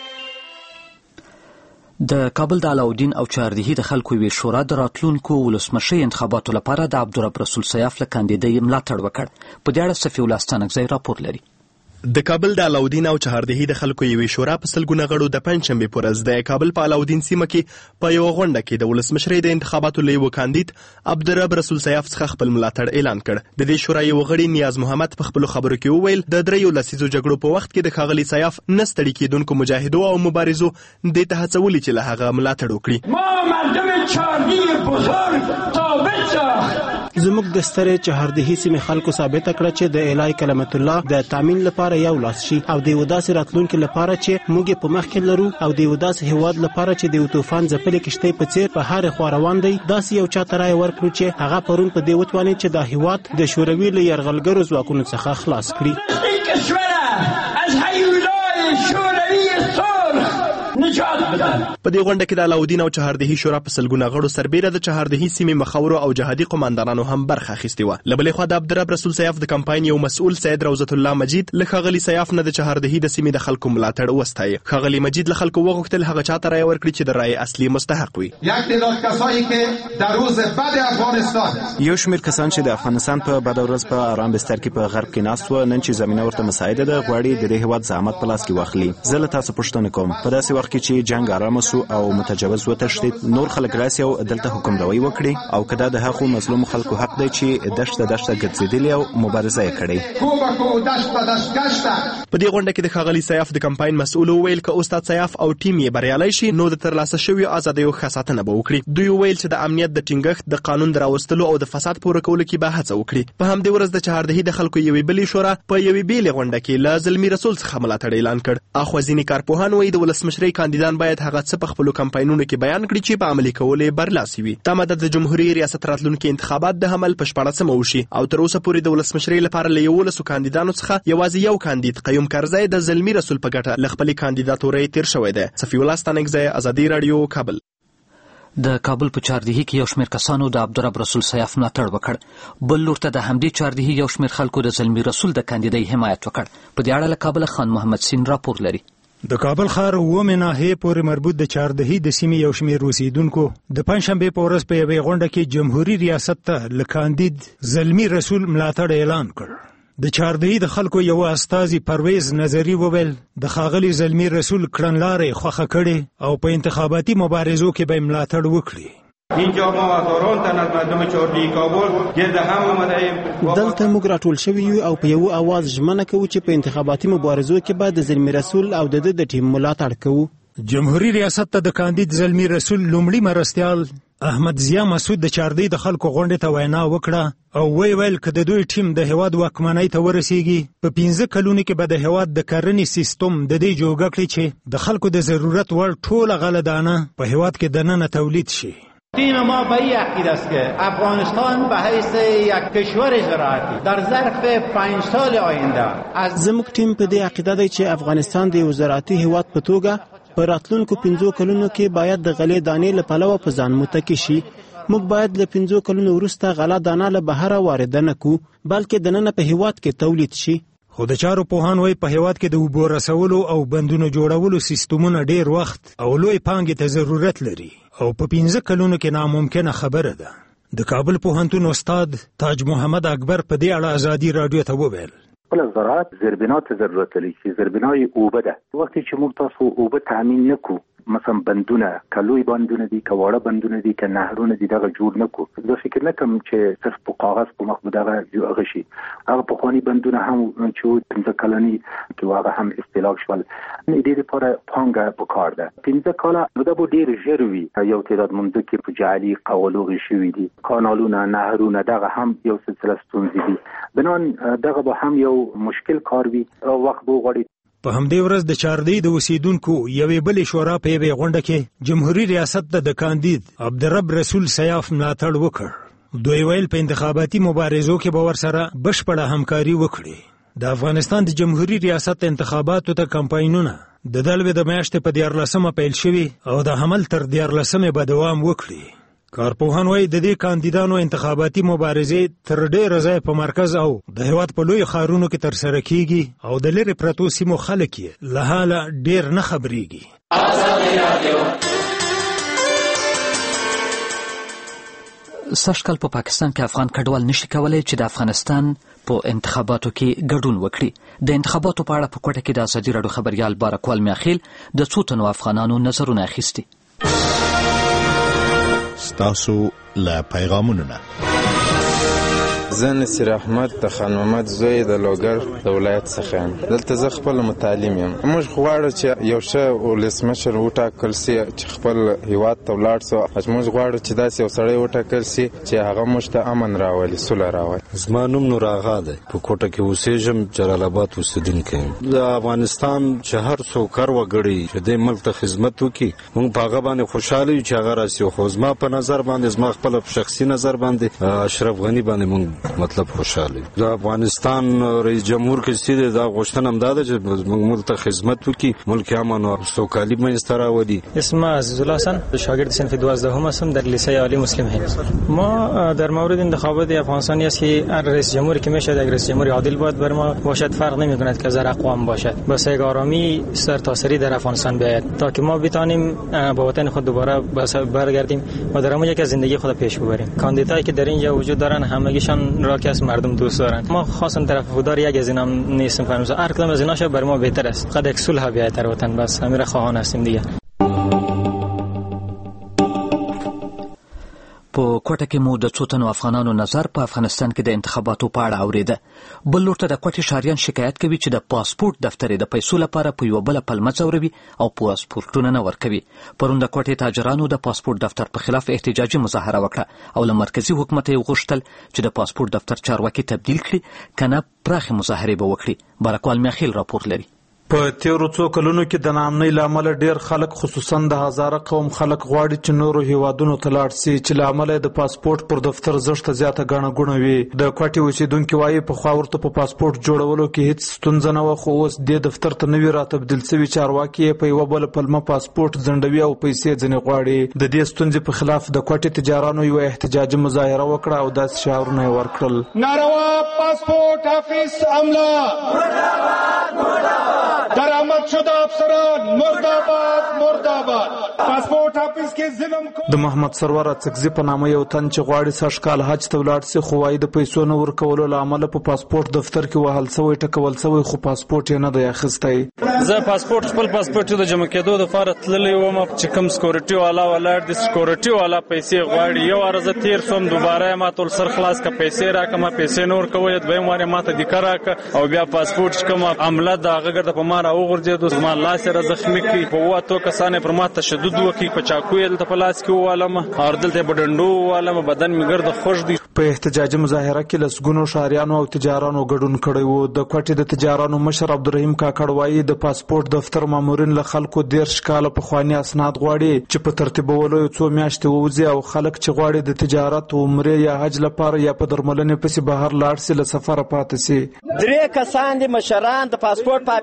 د کابل د علاؤالدین او چهاردهی د خلکو یوې شورا د راتلونکو ولسمشرۍ انتخاباتو لپاره د عبدالرب رسول سیاف له کاندیدۍ ملاتړ وکړ. په دې اړه صفي الله ستانکزی راپور لري. د کابل د علاؤالدین او چهاردهی د خلکو یوې شورا په سلګونه غړو د پنځشنبې په ورځ د کابل په علاؤالدین سیمه کې په یو غونډه کې د ولسمشرۍ د انتخاباتو له یو کاندید عبدالرب رسول سیاف څخه خپل ملاتړ اعلان کړ. د دې شورا یو غړي نیاز محمد په خپل خبرو کې وویل د 3 لسیزو جګړو په وخت کې د ښاغلي سیاف نستړي کېدونکو مجاهدو او مبارزو د ته هڅولي چې له هغه ملاتړ وکړي. ما مردم چهاردهی بزرگ ثابت ساخت. زموږ د سترې چهاردهی سیمې خلکو ثابته کړه چې د الهي کلمت الله د تامین لپاره یو لاس شي او د یو داسې راتلونکي لپاره چې موږ په مخ کې لرو او د یو داسې هیواد لپاره چې د یو طوفان ځپلې کشتۍ په څیر په هر خوا روان دی. داسې یو چا ته رایه ورکړو چې هغه پرون په دې وتواني چې دا هیواد د شوروي له یرغلګرو ځواکونو څخه خلاص کړي. په دې غونډه کې د علاؤالدین او چهاردهی شورا په سلګونه غړو سربېره د چهاردهی سیمې مخورو او جهادي قوماندانانو هم برخه اخیستې وه. له بلې خوا د عبدالرب رسول سیاف د کمپاین یو مسؤل سید روضت الله مجید له ښاغلي سیاف نه د چهاردهی د سیمې د خلکو ملاتړ وستایه. ښاغلي مجید له خلکو وغوښتل هغه چاته رایه ورکړي چې د رایې اصلي مستحق وي. یو شمېر کسان چې د افغانستان په بده ورځ په آرام بستر کې په غرب کې ناست و نن چې زمینه ورته مساعده ده غواړي د دې هیواد زحمت په لاس کې واخلي. زه له تاسو پوښتنه کوم په داسې وخت کې چې جنگ آرام سو او متجاوز وتښتید نور خلک راسي او دلته حکمروي وکړي او کدا د هغو مظلوم خلکو حق دی چې دشت ګرځېدلي او مبارزه یې کړې. په دې غونډه کې د ښاغلي سیاف د کمپاین مسؤل وویل که استاد سیاف او ټیم یې بریالي شي نو د ترلاسه شویو ازادیو ښه ساتنه به وکړي. دوی وویل چې د امنیت د ټینګښت د قانون د راوستلو او د فساد پوره کولو کې به هڅه وکړي. په همدې ورځ د چهاردهی د خلکو یوې بلې شورا په یوې بېلې غونډه کې له زلمي رسول څخه ملاتړ اعلان کړ. اخوا ځینې کارپوهان وایي د ولسمشرۍ کاندیدان باید هغه څه په خپلو کمپاینونو کې بیان کړي چې په عملي کولو یې برلاسي وي. دا مدد د جمهوریت ریاست راتلونکي انتخابات د حمل په 14مه وشي او تر اوسه پورې د ولسمشرۍ لپاره له 11 کاندیدانو څخه یوازې یو کاندید قیوم کرزی د زلمي رسول په ګټه له خپلې کاندیداتورۍ تیر شوی دی. صفي الله ستانکزی، ازادي راډیو، کابل. د کابل په چهاردهی کې یو شمېر کسانو د عبدالرب رسول سیاف ملاتړ وکړ. بل لور ته د همدې چهاردهی یو شمېر خلکو د زلمي رسول د کاندیدۍ حمایت وکړ. په دې اړه له کابل خان محمد سین راپور لري. د کابل ښار 9 ناحیې پورې مربوط د چهاردهی د سیمې یو شمېر اوسیدونکو د پنځشنبې په ورځ په یوې غونډه کې جمهوریت ریاست ته له کاندید زلمي رسول ملاتړ اعلان کړ. د چهاردهی د خلکو یو استازي پرویز نظری وویل د ښاغلي زلمي رسول کړنلارې خوښه کړې او په انتخاباتي مبارزو کې به ملاتړ وکړي. اینجا ما هزاران از مردم چهاردهی کابل گرد هم آمده‌ایم. دلته موږ راټول شوي یو او په یو اواز ژمنه کوو چې په انتخاباتي مبارزو کې به د زلمي رسول او د ټیم ملاتړ کوو. جمهوریت ریاست ته د کاندید زلمي رسول لومړي مرستیال احمد ضیا مسعود د چهاردهی د خلکو غونډې ته وینا وکړه او ویل که د دوی ټیم د هیواد واکمنۍ ته ورسیږي په 15 کلونو کې به د هیواد د کرنې سیستم د دې جوړ کړي چې د خلکو د ضرورت وړ ټوله غله دانه په هیواد کې دننه تولید شي. تیم ما به این عقیده است که افغانستان به حیث یک کشور زراعتی در ظرف 5 سال آینده زموږ ټیم په دې عقیده دی چې افغانستان د یو زراعتي هیواد په توګه په راتلونکو 15 کلونو کې باید د غلې دانې له پلوه په ځان متکی شي. موږ باید له 15 کلونو وروسته غله دانه له بهره وارده نه کړو بلکې دننه په هیواد کې تولید شي. خو د چارو پوهان وایي په هیواد کې د اوبو رسولو او بندونو جوړولو سیستمونه ډیر وخت او لوی پانګې ته ضرورت لري او په 15 کلونو کې ناممکنه خبره ده. د کابل پوهنتون استاد تاج محمد اکبر په دې اړه ازادي راډیو ته وویل خپل زراعت زیربنا ته ضرورت لري چې زیربنای اوبه ده. وختي چې موږ تاسو اوبه تامین نکو، مثلا بندونه کلوی بندونه دي کواړه بندونه دي که نهرونه دي دغه جوړ نکو، زه فکر نه کوم چې صرف په کاغذ په مخ دغه جوړ شي. هغه پخواني بندونه هم چې 15 کلنی کې هغه هم استهلاک شول، نه دې لپاره پانګه پکار ده. 15 کاله نو دا به ډیر ژر وي. یو تعداد منځ کې په جعلي قوالوغ شوي دي، کانالونه نهرونه دغه هم یو سلسله ستونزې دي. بنان دغه به هم یو مشکل کار وي او وخت به وغواړي. په همدې ورځ د چاردی د اوسیدونکو یوې بلې شورا په یوې غونډه کې جمهوریت ریاست ته د کاندید عبدالرب رسول سیاف ملاتړ وکړ. دوی ویل په انتخاباتي مبارزو کې به ورسره بشپړه همکاري وکړي. د افغانستان د جمهوریت ریاست انتخاباتو ته کمپاینونه د دلوي د میاشتې په 14 پیل شوي او د حمل تر 14 به دوام وکړي. کارپوهان وایي د دې کاندیدانو انتخاباتي مبارزې تر ډېره ځای په مرکز او د هېواد په لویو ښارونو کې ترسره کیږي او د لرې پرتو سیمو خلک یې له حاله ډېر نه خبرېږي. سږکال په پاکستان کې افغان کډوال نشي کولای چې د افغانستان په انتخاباتو کې ګډون وکړي. د انتخاباتو په اړه په کوټه کې د ازادي راډیو خبریال بارکوال میاخیل د څو تنو افغانانو نظرونه اخیستي. ستاسو لا پیغامونه نه. زه نصیر احمد د خان محمد زوی د لوګر د ولایت څخه یم. دلته زه خپل متعلم یم. موږ غواړو چې یو ښه ولسمشر وټاکل سي چې خپل هیواد ته ولاړ سو. موږ غواړو چې داسې یو سړی وټاکل سي چې هغه موږ ته امن راولي، سوله راولي. زما نوم نور آغا دی، په کوټه کې اوسېږم، جلال آباد اوسېدونکی یم. د افغانستان چې هر څوک هر وګړی چې د ملک ته خدمت وکړي موږ په هغه باندې خوشحاله یو چې هغه راسي. خو زما په نظر باندې، زما خپل شخصي نظر باندې، اشرف غنی باندې موږ مطلب خوشاله. د افغانستان رئیس جمهور کې سیده دا غوښتنه هم ده چې موږ ملک ته خدمت وکړي، ملک امن او سوکالي منځته راولي. اسم عزیز الله حسن، شاگرد صنف 12 هستم در لیسه عالی مسلم هند. ما در مورد انتخابات افغانستان است که هر رئیس جمهوری که میشه یک رئیس جمهوری عادل باید بر ما باشد، فرق نمیکند که زر اقوام باشد، بس یک آرامی سرتاسری در افغانستان بیاید تا که ما بتانیم با وطن خود دوباره برگردیم و در همون یک زندگی خود پیش ببریم. کاندیدایی که در اینجا وجود دارن همگیشان را که از مردم دوست دارن. ما خاصا طرفدار یک از اینام نیستیم. فرموز هر کدام از ایناش برای ما بهتر است. قد یک صلح بیاید در وطن، بس همین را خواهان هستیم دیگه. په کوټه کې مو د څو تنو افغانانو نظر په افغانستان کې د انتخاباتو په اړه اوریده. بل لور ته د کوټې ښاریان شکایت کوي چې د پاسپورت دفتر د پیسو لپاره په یوه بله پلمه ځوروي او پاسپورټونه نه ورکوي. پرون د کوټې تاجرانو د پاسپورت دفتر په خلاف احتجاجي مظاهره وکړه او له مرکزي حکومت یې وغوښتل چې د پاسپورت دفتر چارواکي تبدیل کړي، که نه پراخې مظاهرې به وکړي. بارکوال میاخیل راپور لري. په تیرو څو کلونو کې د ناامنۍ له امله ډېر خلک، خصوصا د هزاره قوم خلک، غواړي چې نورو هیوادونو ته لاړ سي چې له امله د پاسپورت پر دفتر زښته زیاته ګڼه ګوڼه وي. د کوټې اوسېدونکي وایي پخوا ورته په پاسپورت جوړولو کې هیڅ ستونزه نه وه، خو اوس دې دفتر ته نوي راتبدیل سوي چارواکي یې په یوه بله پلمه پاسپورت ځنډوي او پیسې ځینې غواړي. د دې ستونزې په خلاف د کوټې تجارانو یوه احتجاجي مظاهره وکړه او داسې شعارونه یې ورکړل: ناروا پاسپورت آفیس عمله مرداباد مرداباد، درآمد شده افسران مرداباد مرداباد، پاسپورت آفیس کې ظلم کو. د محمد سرور اڅکزي په نامه یو تن چې غواړي سږکال حج ته ولاړ سي، خو وايي د پیسو نه ورکولو له امله په پاسپورت دفتر کې وهل سوی، ټکول سوی، خو پاسپورت یې نه دی اخیستی. زه پاسپورت خپل پاسپورت د جمع کېدو دپاره تللی وم چې کوم سکورټي والا ولاړ دی، سکورټي والا پیسې غواړي. یو واره زه تېر سوم، دوباره یې ما ټول سر خلاص که پیسې راکړه، ما پیسې نه ورکوی. دویم وار یې ما ته دیکه راکړه او بیا پاسپورت چې کومه عمله د هغه ګرده په ما راوغورځېدو، زما لاس یې را زخمي کړي. په 7 کسان یې پر ما تشدد وکړي، په چاقو یې دلته په لاس کې ووالم او دلته یې په ډنډو ووالم، بدن مې ګرده خوږ دی. په احتجاجي مظاهره کې لسګونو ښاریانو او تجارانو ګډون کړی و. د کوټې د تجارانو مشر عبدالرحیم کاکړ وایي د پاسپورت دفتر مامورین له خلکو 13 کاله پخواني اسناد غواړي چې په ترتیبولو یې څو میاشتې ووځي، او خلک چې غواړي د تجارت، عمرې یا حج لپاره یا په درملنې پسې بهر لاړ سي له سفره پاتې سي. 3 کسان دي مشران د پاسپورت په آفیس کې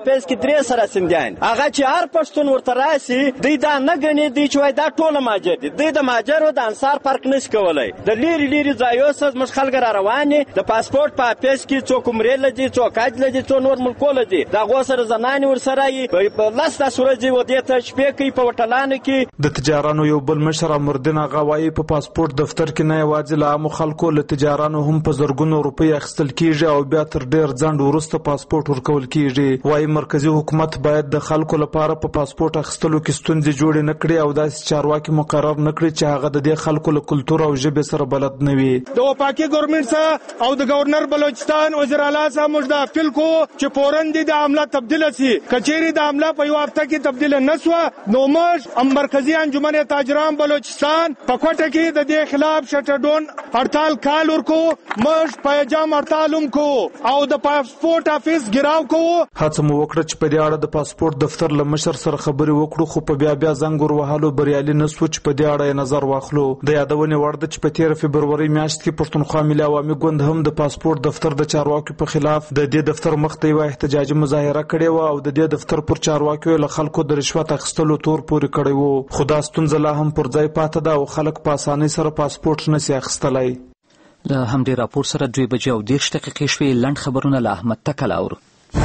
درې سره سندیان هغه چې هر پښتون ورته راسي دوی دا نه ګڼي دوی چې وایي دا ټوله مهاجر دي دوی د مهاجرو د انصار فرق نشي کولی د لرې لرې ځایو څخه زموږ خلک را روان دي د پاسپورټ په آفیس کې څوک عمرې لدي څوک حج لدي څوک نور ملکونه دي د هغو سره زنانې ورسره یي په 10 ورځې ودې ته شپې کوي په هوټلانو کې د تجارانو یو بل مشر امردین اغا وایي په پاسپورټ دفتر کې نه یوازې له عامو خلکو له تجارانو هم په زرګونو روپۍ اخیستل کیږي او بیا تر ډیر ځنډ وروسته پاسپورټ ورکول کیږي وایي مرکزی حکومت باید د خلکو لپاره په پاسپورټ اخیستلو کې ستونزې جوړې نه کړي او داسې چارواکي مقرر نه کړي چې هغه د دې خلکو له کلتور او ژبې سره بلد نه وي د وفاقي ګورنمنت سره او د گورنر بلوچستان وزیر اعلی صاحب موږ د اپیل کو چې فوراً د عمله تبدیل شي کچېری د عمله په یو هفته کې تبدیل نه شو نو موږ مرکزی انجمن تاجران بلوچستان په کوټه کې د دې خلاف شټډون هړتال کال ورکو موږ پیجام هړتالوم کو او د پاسپورټ افیس ګراو کو هڅه مو وکړه چې په دې اړه د پاسپورټ دفتر له مشر سره خبرې وکړو خو په بیا زنګ ور وهلو بریالي نه سوچ په دې اړه نظر واخلو د یادونې وړ ده چې په 13 فبروري میاشت کې پښتونخوا ملي عوامي ګوند هم د پاسپورټ دفتر د چارواکو په خلاف د دې دفتر مخ ته یو احتجاجي مظاهره کړې و او د دې دفتر پر چارواکو له خلکو د رشوت اخیستلو تور پورې کړی و خو دا ستونزه لا هم پر ځای پاتې ده او خلک په اسانۍ سره پاسپورټ نشي اخیستلی له همدې راپور سره 2:30 شوې لنډ خبرونه له احمد تکل اورو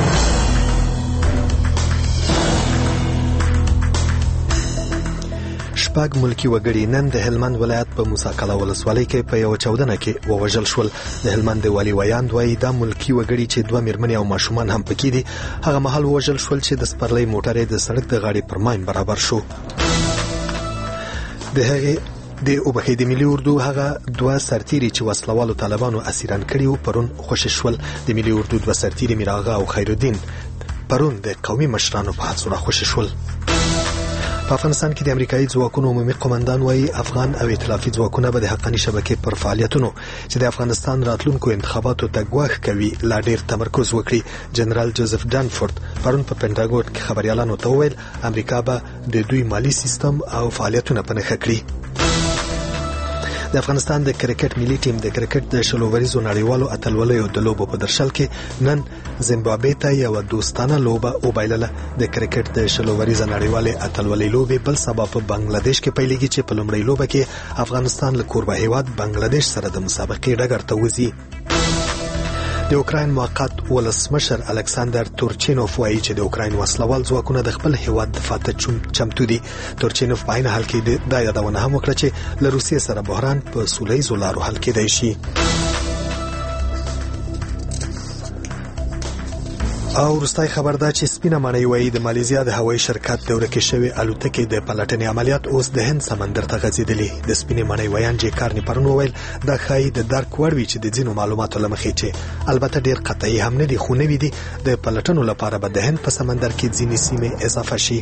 شپږ ملکی وګړي نن د هلمند ولایت په موسی کلا ولسوالۍ کې په یو چاودنه کې ووژل شول د هلمند والي ویاند وایي دا ملکی وګړي چې 2 میرمنې او ماشومان هم پکې دي هغه مهال ووژل شول چې د سپرلۍ موټرې د سړک د غاړې پر ماین برابر شو د هغه د اوبخې د ملي اردو هغه 2 سرتیري چې وسلوالو طالبانو اسیران کړي وو پرون خوشی شول د ملي اردو 2 سرتیري میراغه او خیرالدین پرون د قومي مشرانو په حضور خوشی شول په افغانستان کې د امریکایي ځواکونو عمومي قومندان وایي افغان او ائتلافي ځواکونه به د حقاني شبکې پر فعالیتونو چې د افغانستان راتلونکو انتخاباتو ته ګواښ کوي لا ډیر تمرکز وکړي جنرال جوزف ډانفورد پرون په پینټاګون کې خبريالانو ته وویل امریکا به د دوی مالی سیستم او فعالیتونه په نښه کړي د افغانستان د کرکټ ملي ټیم د کرکټ د شلووریزو نړیوالو اتلولیو د لوبو په درشل کې نن زیمبابوې ته یو دوستانه لوبه وبایلله د کرکټ د شلووریزو نړیوالې اتلولۍ لوبې بل سبا په بنگلاديش کې پیلېږي چې په لومړۍ لوبه کې افغانستان له کوربه هیواد بنگلاديش سره د مسابقې ډګر ته وځي د اوکراین موقت ولسمشر الکساندر تورچینوف وایي چې د اوکراین وسلوال ځواکونه د خپل هیواد دفاع ته چمتو دي تورچینوف په عین حال کې دا یادونه هم وکړه چې له روسیې سره بحران په سولهییزو لارو حل کېدای شي او وروستی خبر دا چې سپینه ماڼۍ وایي د مالیزیا د هوایي شرکت د ورکې شوې الوتکې د پلټنې عملیات اوس د هند سمندر ته غځېدلي د سپینې ماڼۍ ویان جې کارني پرون وویل دا ښایي د درک وړ وي چې د ځینو معلوماتو له مخې چې البته ډېر قطعي هم نه دي خو نوي دي د پلټنو لپاره به د هند په سمندر کې ځینې سیمې اضافه شي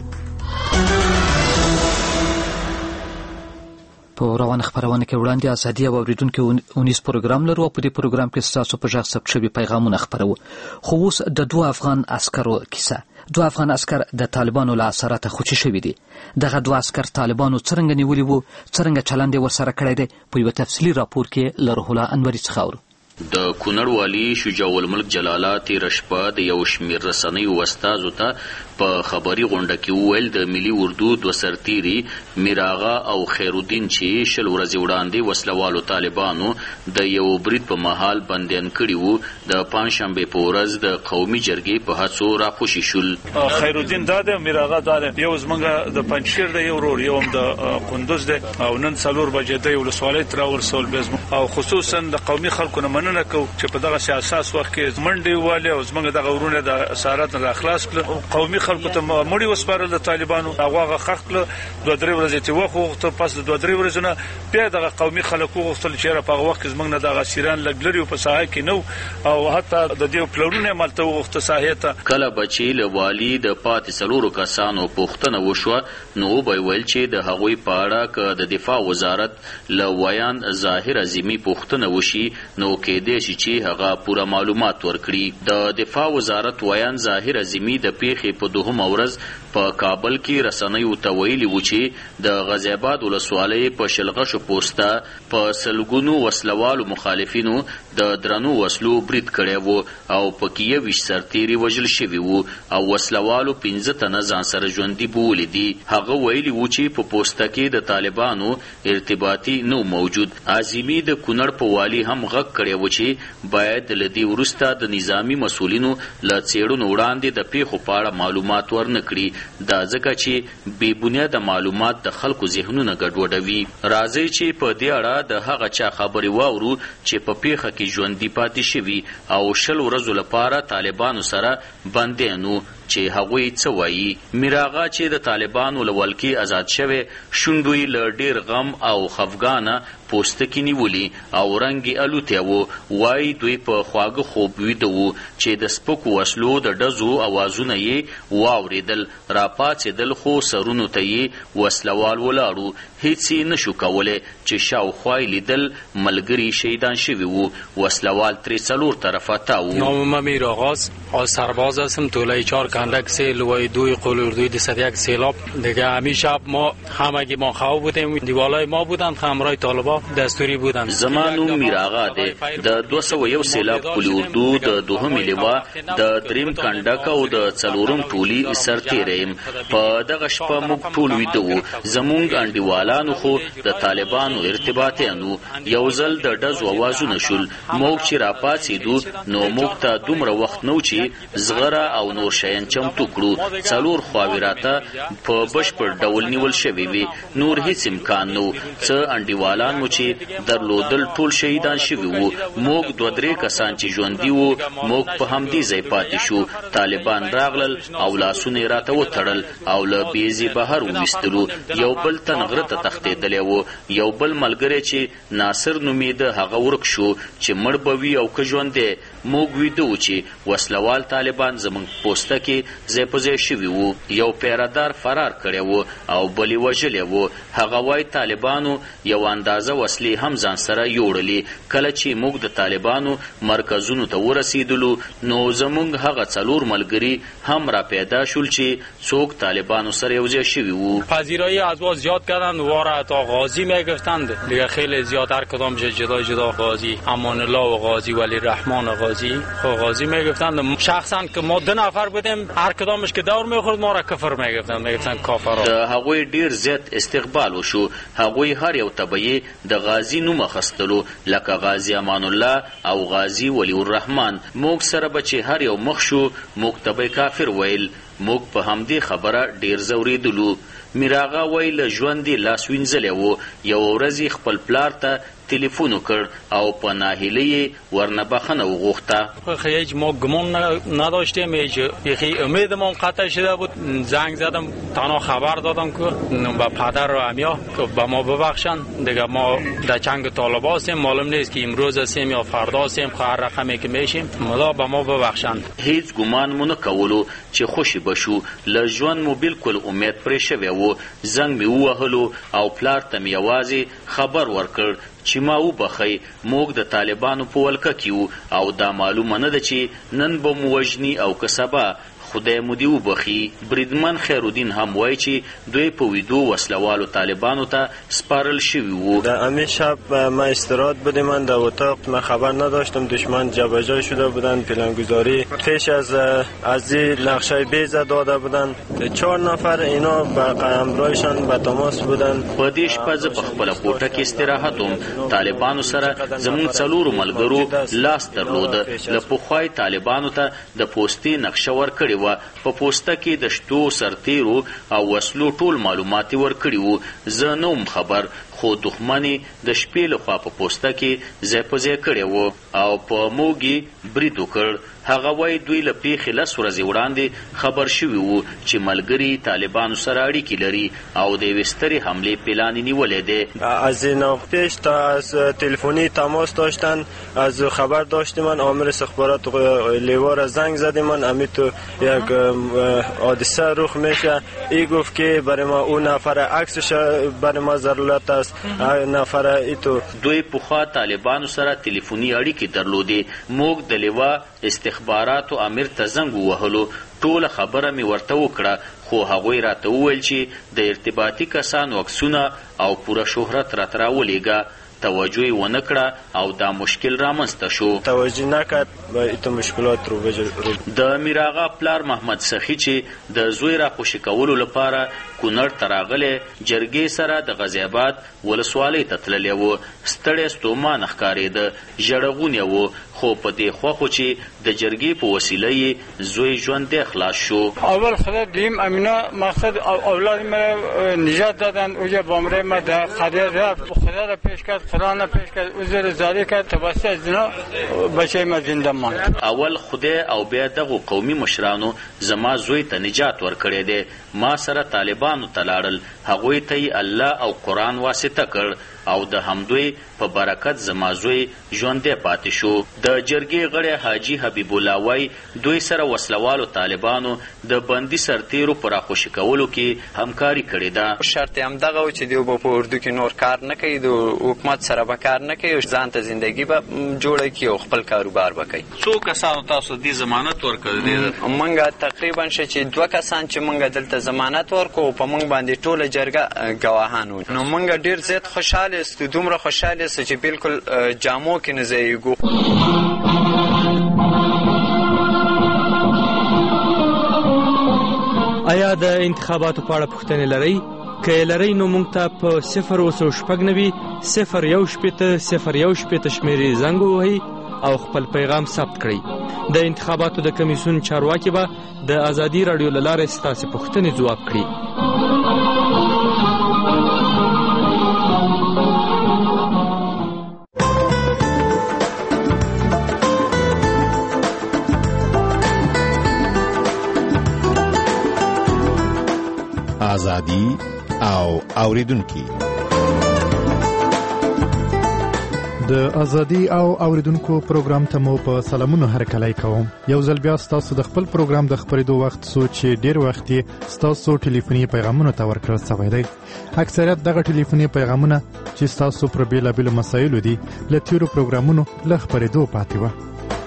په روانه خبرونه کې وړاندې ازادي او اوریدونکو اونیس پروګرام لرو په دې پروګرام کې تاسو په ژغ ثبت شوی پیغامونه خبرو خو اوس د 2 افغان عسکرو کیسه 2 افغان عسكر د طالبانو له اثرات خوشي شوي دي دغه 2 عسكر طالبانو څنګه نیولي وو څنګه چلند ورسره کړی دی په یو تفصیلی راپور کې له روح الله انوري څخه اورو د کونړ والی شجاع الملک جلاله تیر شپه د یو شمیر رسنیو استادو ته په خبري غونډه کې وویل د ملي اردو 2 سرتیري میراغه او خیرالدین چې شل ورځې وړاندې وسلوالو طالبانو د یو برید په محل بندیان کړي وو د پنځشنبه په ورځ د قومي جرګې په هڅو راخوشي شول خیرالدین دا د میراغه دا یو زمونږ د پنځشیر د یو رور یو د قندوز د او نن څلور بجې د ولسوالۍ تر ورسول بزم او خصوصا د قومي خلکو نه کو چې په دغه سیاست وخت کې منډي والي او زمونږ د غورونه د اسارت نه اخلاص کړ قومي خلکو ته مړي وسپارل د طالبانو هغه خخل 2-3 ورځې ته وخت پس د 2-3 ورځې بیا د قومي خلکو غوښتل چې په وخت کې زمونږ نه د غسیران لګلري په ساحه کې نو او حتی د دې پلانونه مالته وخت ساحه ته کله بچی له والی د پاتې سلورو کسانو پوښتنه وشوه نو به ویل چې د هغوی په اړه ک د دفاع وزارت له ویان ظاهر عظیمی پوښتنه وشي نو کې د شي چې هغه پوره معلومات ورکړي د دفاع وزارت ویان ظاهر عظیمی د پیښې په دوهم ورځ په کابل کې رسنیو ته ویلي و چې د غازی آباد ولسوالۍ په شلغشو پوسته په سلګونو وسلوالو مخالفینو د درنو وسلو برید کړی و او پکې 20 سرتیري وژل شوي وو او وسلوالو 15 تنه ځان سره ژوندي بولی دي. هغه ویلي و چې په پوسته کې د طالبانو ارتباطي نو موجود. عظیمی د کونړ په والی هم غږ کړی و چې باید له دې وروسته د نظامي مسؤلینو له څېړنو وړاندې د پیښو په اړه معلومات ورنه کړي، دا ځکه چې بې بنیاده معلومات د خلکو ذهنونه ګډوډوي. راځئ چې په دې اړه د هغه چا خبرې واورو چې په پیښه کې ژوندي پاتې شوي او 20 ورځو لپاره طالبانو سره بندیانو چې هغوی څه وایي. میراغا چې د طالبانو له ولکې آزاد شوی شونډو یې له ډېر غم او خفګانه پوستکي نیولي او رنګ یې الوتی و. وایي دوی په خواږه خوب ویده وو چې د سپکو وسلو د ډزو اوازونه یې واورېدل. راپاڅېدل خو سرونو ته یې وسلوال ولاړو. هیڅ یې نشو کولی چې شاوخوا یې لیدل ملګري شهیدان شوي وو. وسلوال ترې 4 طرفه تاو. نام من میراغاست، از سرباز هستم. طوله 4 کندک سیل و 2 قول اردوی 201 سیلاب دیگه. همین شب ما همگی ما خواب بودیم، دیوالای ما بودن، همراه طالبا دستوری بودن. زما نوم میراغا دی. د 201 سیلاب قول اردو د 2 لیوا د 3 کندک او د 4 ټولي سرتیری یم. په دغه شپه موږ ټول ویده وو. زموږ انډیوالانو خو د طالبانو ارتباطیانو. یو ځل د ډزو اوازونه شول. موږ چې راپاڅېدو نو موږ ته دومره وخت نه و چې زغره او نور شیان چمتو کړو. 4 خواوې راته په بشپړ ډول نیول شوي وي. نور هیڅ امکان نه و. څه انډیوالان مو چې درلودل ټول شهیدان شوي وو. موږ 2-3 کسان چې ژوندي وو موږ په همدې ځای پاتې شو. طالبان راغلل او لاسونه یې راته وتړل او له بیزې بهر وویستلو. یو بل تن غره ته تښتېدلی و. یو بل ملګری چې ناصر نومېده هغه ورک شو چې مړ به وي او که ژوندی. موږ ویده وو چې وسلوال طالبان زموږ پوسته کې ځای په ځای شوي وو. یو پیرهدار فرار کړی و او بل یې وژلی و. هغه وایي طالبانو یو اندازه وسلې هم ځان سره یوړلې. کله چې موږ د طالبانو مرکزونو ته ورسېدلو نو زموږ هغه 4 ملګري هم را پیدا شول چې څوک طالبانو سره یوځای شوي وو. پذیرایی از ما زیاد کردن، واره تا غازی میگفتند دیگه. خیلی زیاد، هر کدام جدا جدا غازی امان الله و غازی ولی رحمان و غازی خو غازی میگفتند. شخصا که ما 2 نفر بودیم هر کدامش که دور میخورد ما را کفر میگفتند کافرا. د هغوی ډیر زیات استقبال وشو. هغوی هر یو ته د غازی نوم اخستلو لکه غازی امان الله او غازی ولی الرحمن. موږ سره به چې هر یو مخ شو موږ ته به کافر ویل. موږ په همدې خبره ډیر ځورېدلو. میراغا وایي له ژوندې لاس وینځلی و. یوه ورځ خپل پلار ته تلفن وکړ او په ناهیلۍ ورنه بخښنه وغوښته. هیچ ما گمان نداشتیم، هیچ امیدمان قطع شده بود. زنگ زدم تنها خبر دادم که به پدر و عمیا که به ما ببخشن دیگه. ما در چنگ طالبا هستیم، معلوم نیست که امروز هستیم یا فردا هستیم. هر رقمی که میشیم مدا به ما ببخشن. هیڅ ګمان مو نه کولو چې خوشي بشو. له ژوند مو بالکل امید پرې شوی و. زنګ مې ووهلو او پلار ته مې یوازې خبر ورکړ چې ما وبخئ. موږ د طالبانو په ولکه کې وو او دا معلومه نه ده چې نن به مو وژني او که سبا. خدای مو دې وبخي. بریدمن خیرالدین هم وایي چې دوی په ویدو وسلوالو طالبانو ته سپارل شوي وو. در همین شب ما استراحت بودیم. من در اتاق من خبر نداشتم دشمن جابجا شده بودن. پلانگذاری پیش از نقشه بیزه داده بودن. 4 نفر اینا با همراهشان به تماس بودن. په دې شپه زه په خپله کوټه کې استراحت وم. طالبانو سره زموږ 4 ملګرو لاس درلوده. له پخوای طالبانو ته د پوستې نقشه ورکړې وه. په پوسته کې د 2 سرتیرو او وسلو ټول معلومات ورکړي وو. زه نه وم خبر خو دښمن د شپې لخوا په پوسته کې ځای په ځای کړی و او په موږ یې برید وکړ. هغه وایي دوی له پیښې 10 ورځې وړاندې خبر شوي وو چې ملګري طالبانو سره اړیکې لري او د یوې سترې حملې پلان یې نیولی دی. از این پیش تا از تلفنی تماس داشتن. از خبر داشتیم من آمر استخبارات لیوا را زنگ زدیم. من امی تو یک حادثه رخ میشه. ای گفت که برای ما اون نفر عکسش برای ما ضرورت است. نفر ایتو دوی پخوا طالبانو سره تلیفوني اړیکې درلودې. موږ د لیوا استخباراتو امیر ته زنګ ووهلو. ټوله خبره مې ورته وکړه خو هغوی راته وویل چې د ارتباطي کسانو عکسونه او پوره شهرت راته راولېږه. توجه ونه کړه او دا مشکل رامنځته شو. توجه نکرد و ایت مشکلات رو د میراغا پلار محمد سخی چې د زوی را خوشی کولو لپاره کونړ ته راغلی جرګې سره د غازي آباد ولسوالۍ ته تللی و. ستړی ستومان ښکارېده، ژړغونی و، خو په دې خوښو چې د جرګې په وسیله یې زوی ژوندی خلاص شو. اول خدا دیم امینا مقصد اولاد مرا نجات دادن اوجا بامره ما در خدا رفت، خدا را پیش کرد، خدا را پیش کرد، اوزر زاده کرد توسط از اینا بچه ما زنده ماند. اول خدای او بیا دغه قومي مشرانو زما زوی ته نجات ورکړی دی. ما سره طالبانو ته لاړل، هغوی ته یې الله او قرآن واسطه کړ او د همدوی په برکت زما زوی ژوندی پاتې شو. د جرګې غړی حاجي حبیب الله وایي دوی سره وسلوالو طالبانو د بندي سرتیرو په راخوشي کولو کې همکاري کړې ده. شرط یې همدغه و چې دوی به په اردو کې نور کار نه کوي، د حکومت سره به کار نه کوي، ځان ته زندگی به جوړه کړي او خپل کاروبار به کوي. څو کسانو تاسو دې ضمانت ورکړی؟ موږ تقریبا چې 2 کسان چې موږ دلته ضمانت ورکړو په موږ باندې ټوله جرګه ګواهان وو. نو موږ ډېر زیات خوشحاله است، دومره خوشحاله است چې بالکل جامو کې نه ځایږو. آیا د انتخاباتو په اړه پوښتنې لرئ؟ که یې لرئ نو موږ ته په 090 018 شمېرې زنګ ووهئ او خپل پیغام ثبت کړئ. د انتخاباتو د کمیسیون چارواکي به د ازادي راډیو له لارې ستاسې پوښتنې ځواب کړي. ازادي او اوریدونکي. د ازادي او اوریدونکو پروګرام ته مو په سلامونو هرکلی کوم. یو ځل بیا ستاسو د خپل پروګرام د خپرېدو وخت سو چې ډیر وخت یې ستاسو ټلیفوني پیغامونو ته ورکړل شوی دی. اکثریت دغه ټلیفوني پیغامونه چې ستاسو پر بیلابیلو مسایلو دي له تیرو پروګرامونو له خپرېدو پاتې وه.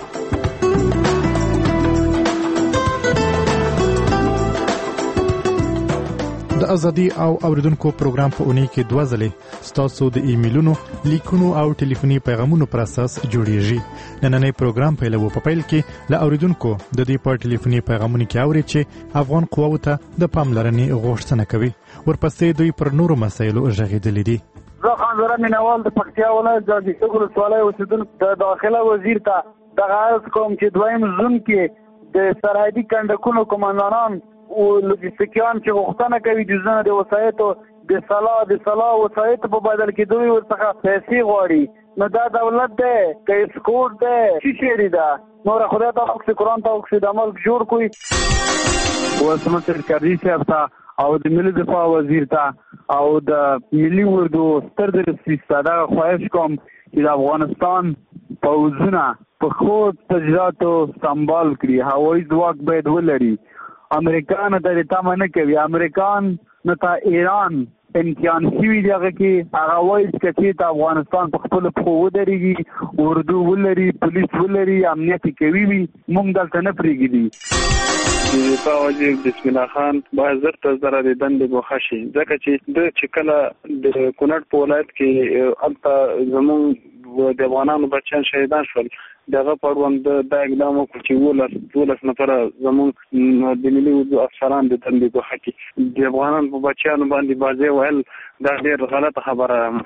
د ازادي او اوریدونکو پروګرام په اونۍ کې 2 ځلې ستاسو د ایمیلونو، لیکونو او ټلیفوني پیغامونو پر اساس جوړیږي. نننی پروګرام پیلوو. په پیل کې له اوریدونکو د دې په ټلیفوني پیغامونو کې اوري چې افغان قواو ته د پاملرنې غوښتنه کوي. ورپسې دوی پر نورو مسایلو غږېدلي دي. زه خانزره مینوال د پکتیا ولایت د ګیسو ولسوالۍ اوسېدونکی د داخله وزیر ته دغه عرض کوم چې دویم زون کې د سرحدي کنډکونو قماندانان او لوجستیکیان چې غوښتنه کوي د ځنه د وسایطو د صلاح وسایطو په بدل کې دوی ورڅخه پیسې غواړي. نو دا دولت دی که اسکوټ دی څه شی ده؟ نور خدای ته وکړي، قرآن ته وکړي، د ملک جوړ کړي. ولسمشر کرزي صاحب ته او د ملي دفاع وزیر ته او د ملي اردو ستر درسي ته خواهش کوم چې د افغانستان پوځونه په ښو تجهیزاتو سمبال کړي. هوایي ځواک باید ولري. امریکا نه ته تمه نه کوي. امریکان نه ته ایران امتحان شوي دي. هغه کې هغه وایي چې چې افغانستان په خپلو پښو ودرېږي، اردو ولري، پولیس ولري، امنیت قوي وي، موږ دلته نه پرېږدي. د دفاع وزیر بسم الله خان باید زر ته زره د دندې ګوښه شي، ځکه چې د چې کله د کونړ په ولایت کې هلته زموږ د افغانانو بچیان شهیدان شول، دغه په اړوند دا اقدام وکړو چې 12 نفره زموږ د ملي اردو افسران د دندې ګوښه کړي. د افغانانو په بچیانو باندې بازۍ ویل دا ډېر غلطه خبره ده.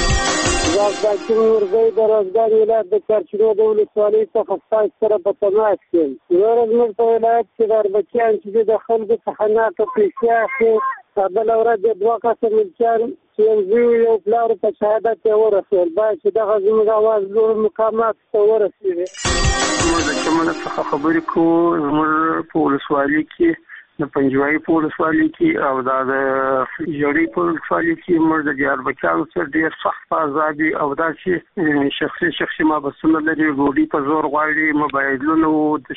زاکر ورغی د روزګان ولایت د چارچینو د ولسوالۍ څخه ستاسو سره په تماس کې. نور زموږ په ولایت کې د بچیان چې د خلکو څخه ناکه پیسې اخلي. بله ورځ د 2 کسه ملکیان چې یو پلار په شهادت یې ورسېدل. باید چې دغه زموږ اواز لوړ مقاماتو ته ورسېږي. موږ د چمنه څخه خبرې کوو. زموږ په ولسوالۍ کې د پنجوایي په ولسوالۍ کې او دا د ژړۍ په ولسوالۍ کې موږ د دیاربکیانو سره ډېر سخت عذاب او دا چې شخصي مابسونه لري، ډوډۍ په زور غواړي، موبایلونه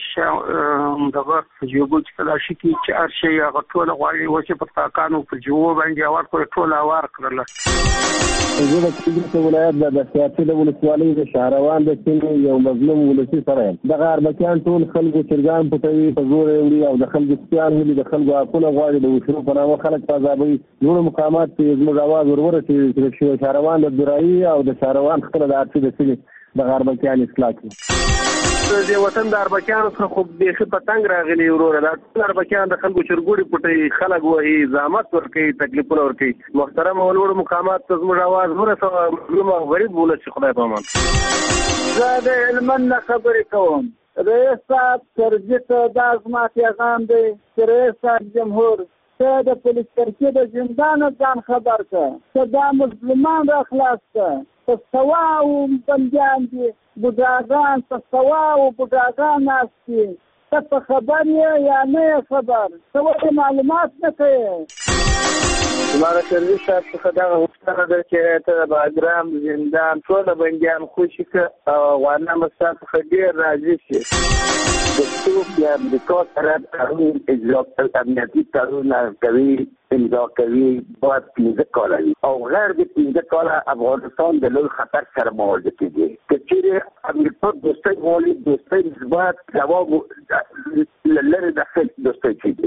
د دغه جیبو چې کلاشي کې چې هر شی هغه ټوله غواړي، وچې په تاکانو په جیبو باندې هوار کړی، ټوله هوار کړله. زه د کیږدۍ ولایت د سیاسي د ولسوالۍ د شهروان د سیمې یو مظلوم ولسي سره یم. دغه اربکیان ټول خلکو چرګان پټوي، په زور یې وړي او د خلکو سپیان ولي غواړي د خلکو حقونه غواړي د وشرو په نامه خلک په عذابوي لوړو مقامات کې زموږ اواز ورورسېږي چې د شهروان د عبدالرحي او د شهروان خپله د ارچي د سلې د غربکیان اصلاح کړي. د وطن د اربکیانو څخه خو بیخي په تنګ راغلي وروره دا ټول اربکیان د خلکو چرګوړي پټوي خلک وهي زحمت ورکوي تکلیفونه ورکوي. محترم او لوړو مقامات ته زموږ اواز ورسوه مظلوم او غریب ولس چې خدای په امان. زه د هلمند نه خبرې کوم. رئیس صاحب سرجي ته دا زما پیغام دی چې رئیس صاحب جمهور ته د پولیس کرکې د زندانه ځان خبر کړه ته دا مظلومان را خلاص کړه په سوا او بندیان دي بوډاګان په سوا او بوډاګان ناست دي ته په خبر یې یا نه یې خبر ته ولې معلومات نه کوې. زما د سروي صاحب څخه دغه غوښتنه ده چې ته د باګرام زندان ټوله بندیان خوشي کړه او افغانان ستا څخه ډېر راضي شي. د څوک د امریکا سره قانون اجرا امنیتي تړون کوي امضا کوي باید 15 کاله وي او غیر د 15 کاله افغانستان د لوی خطر سره مواجه کېږي. که چیرې امریکا دوستۍ غواړي دوستۍ باید جواب لرې داخل دوستۍ کېږي.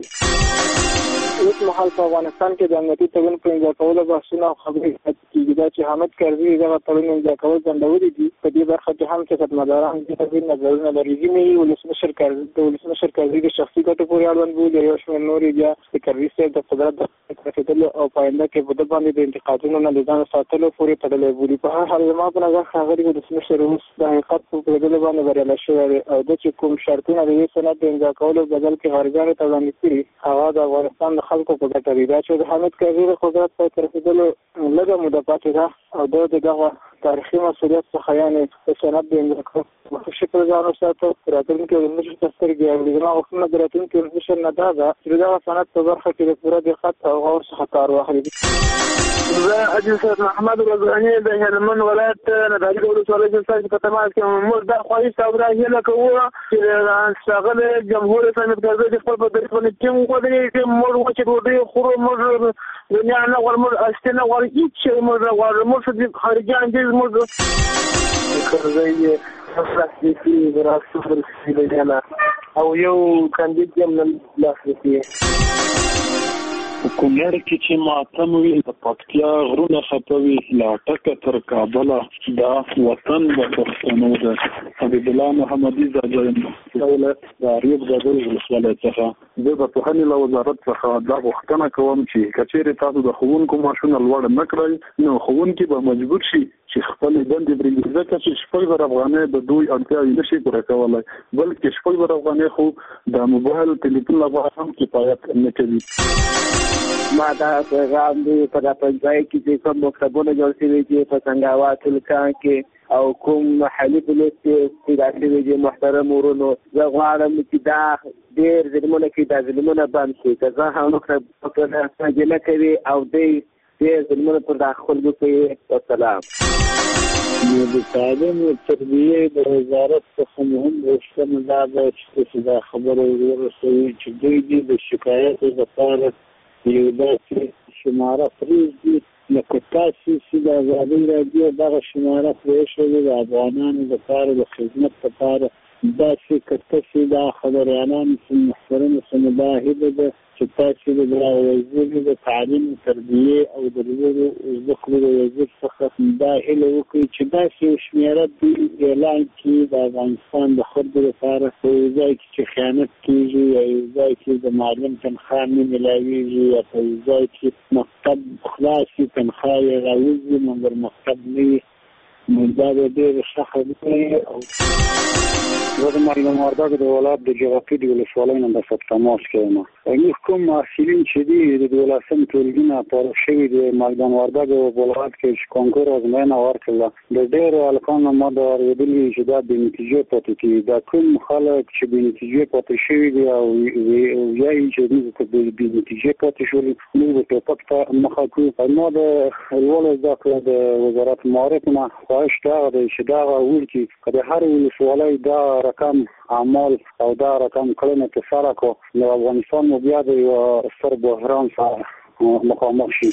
اوس مهال په افغانستان کې د امنیتي تړون په امضا کولو بحثونه او خبرې کېږي. دا چې حامد کرزي دغه تړون امضا کول ځنډولي دي په دې برخه کې هم سیاستمداران بېلابېل نظرونه لري. ځینې ولسمشر کرزي د شخصي ګټو پورې اړوند بولي یو شمېر نورې بیا د کرزي صاحب د قدرت د رسېدلو او په آینده کې په ده باندې د انتقادونو نه د ځان ساتلو پورې تړلی بولي. په هر حال زما په نظر ښاغلي ولسمشر اوس د حقیقت په پوهېدلو باندې بریالی شوی دی او ده چې کوم شرطونه د دې سند د امضا کولو بدل کې غربیانو ته وړاندې کړي هغه د افغانستان د خلکو په ګټه دی. دا چې د حامد کرزي د قدرت پای ته رسېدلو لږه موده پاتې ده او ده د دغه تاریخي مسؤلیت څخه یعنې د سند د امضا کولو په شکل ځان وساتو. راتلونکي ولسمشر ته سترګې اړوي. زما غوښتنه د راتلونکي ولسمشر نه دا ده چې دغه سند په برخه کې د پوره دقت او غور څخه کار واخلي. زه حاجي صاحب محمد رضواني د هلمند ولایت نادعلي ولسوالۍ څخه په تماس کې موږ دا خواهش او دا هیله کوو چې ښاغلی جمهور رئیس حامد کرزي د خپل په دریځ باندې ټینګ ودرېږي چې موږ وچې ډوډۍ خورو موږ دنیا نه غواړو موږ اشتې نه غواړو هېڅ شی موږ نه غواړو موږ خارجیان دي زموږ کرزي او یو کاندید یم نن لاسلیکي په کونړ کې چې ماتم وي د پکتیا غرونه خپوي لا ټکه تر کابله دا وطن د پښتنو ده. حبیب الله محمدي زاجایم ولایت د اریوب زاجایم ولسوالۍ څخه زه د پوهنې له وزارت څخه دا غوښتنه کوم چې که چیرې تاسو د ښوونکو معاشونه لوړ نه کړئ نو ښوونکي به مجبور شي چې خپلې دندې پرېږدي ځکه چې 6,000 افغانۍ د دوی اړتیاوې نشي پوره کولی بلکې 6,000 افغانۍ خو د موبایل تلیفون لپاره هم کفایت نه کوي. ما دا پیغام دی په دا پنځای کې چې کوم مکتبونه جوړ شوي دي په سنګاوات تلکان کې او کوم محلي پولیس چې دا شوي دي محترم ورونو زه غواړم چې دا ډېر ظلمونه کې دا ظلمونه بند شي که زه هم نه کوي او دی ډېر ظلمونه پر دا خلکو کوي. والسلام. د تعلیم او تربیې د وزارت څخه مهم غوښتنه دا ده چې دا خبره ورسوي چې دوی دې د شکایاتو لپاره یو داسې شماره پرېږدي لکه تاسې چې د ازادۍ راډیو دغه شماره پرېښودې د افغانانو لپاره د خدمت لپاره داسې که تاسې دا خبریالانو چې محترمو څخه دا هیله ده چې تاسې د وزیر د تعلیم تربیې او د لوړو زده کړو د وزیر څخه دا هیله وکړي چې داسې یو شمېره دوی اعلان کړي د افغانستان د خلکو لپاره په یو ځای کې چې خیانت کېږي یا یو ځای کې د معلم تنخوا نه میلاویږي یا په یو ځای کې مکتب خلاص وي تنخوا یې راوځي مګر مکتب نه وي نو دا به ډېره ښه خبره وي. زه د مالګان وردګ د ولایت د جغرافیې د ولسوالۍ نه درسره تماس کوم. موږ کوم محصلین چې دي د 12 ټولګي نه فارغ شوي دي مالګان وردګ ولایت کې چې کانکور ازموینه ورکړله د ډېرو هلکانو ما دا اورېدلي چې دا بې نتیجې پاتې کېږي. دا کوم خلک چې بې نتیجې پاتې شوي دي او وایي چې موږ ته بې نتیجې پاتې شولي موږ د ټوپک ته مخه کړو. ما د لوړو زده کړو د وزارت معارف نه خواهش دغه دی چې دغه وکړي که د هر ولسوالۍ دا رقم اعمال او دا رقم کړنه کې سره کو نو افغانستان مو بیا د یو ستر بحران سره مخامخ شي.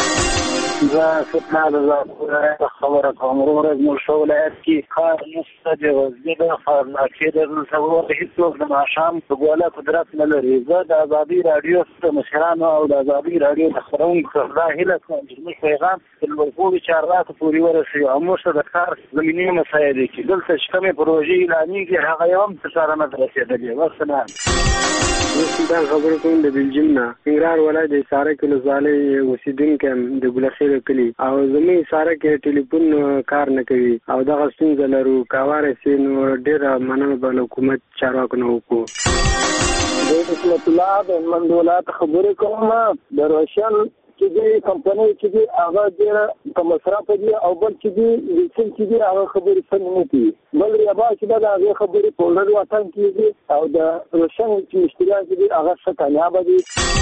زه فتنه د خبره کوم ورور زموږ ښه ولایت کې کار نشته د غزني د خارناکې د تصور هېڅوک د ماښام په ګوله قدرت نه لري. زه د ازادي راډیو د مشرانو او د ازادي راډیو د خپرونکو څخه دا هیله کوم چې زموږ پیغام د لوړپوړو چارواکو پورې ورسوي او موږ ته د کار زمینې مسایل دي چې دلته چې کومې پروژې اعلانېږي هغه یې هم تر سره نه ده رسېدلې. والسلام. دا خبرې کوم د بلجیم نه ننګرهار ولایت د سارک ولسوالۍ اوسېدونکی یم د ګلخیل کلي او زموږ سارک ټلیفون کار نه کوي او دغه ستونزه لرو که وارسي نو ډېره مننه به له حکومت چارواکو نه وکړو. زه رحمت الله د هلمند ولایت خبرې کوم. د روشن چې دی کمپنۍ چې دی هغه ډېره په مصرف دي او بل چې دی لیکن چې دی هغه خبرې سم نه کوي. بل ریابا چې دا د هغې خبرې په لر وطن کېږي او د روشن چې مشتریان چې دی هغه ښه کامیابه دي.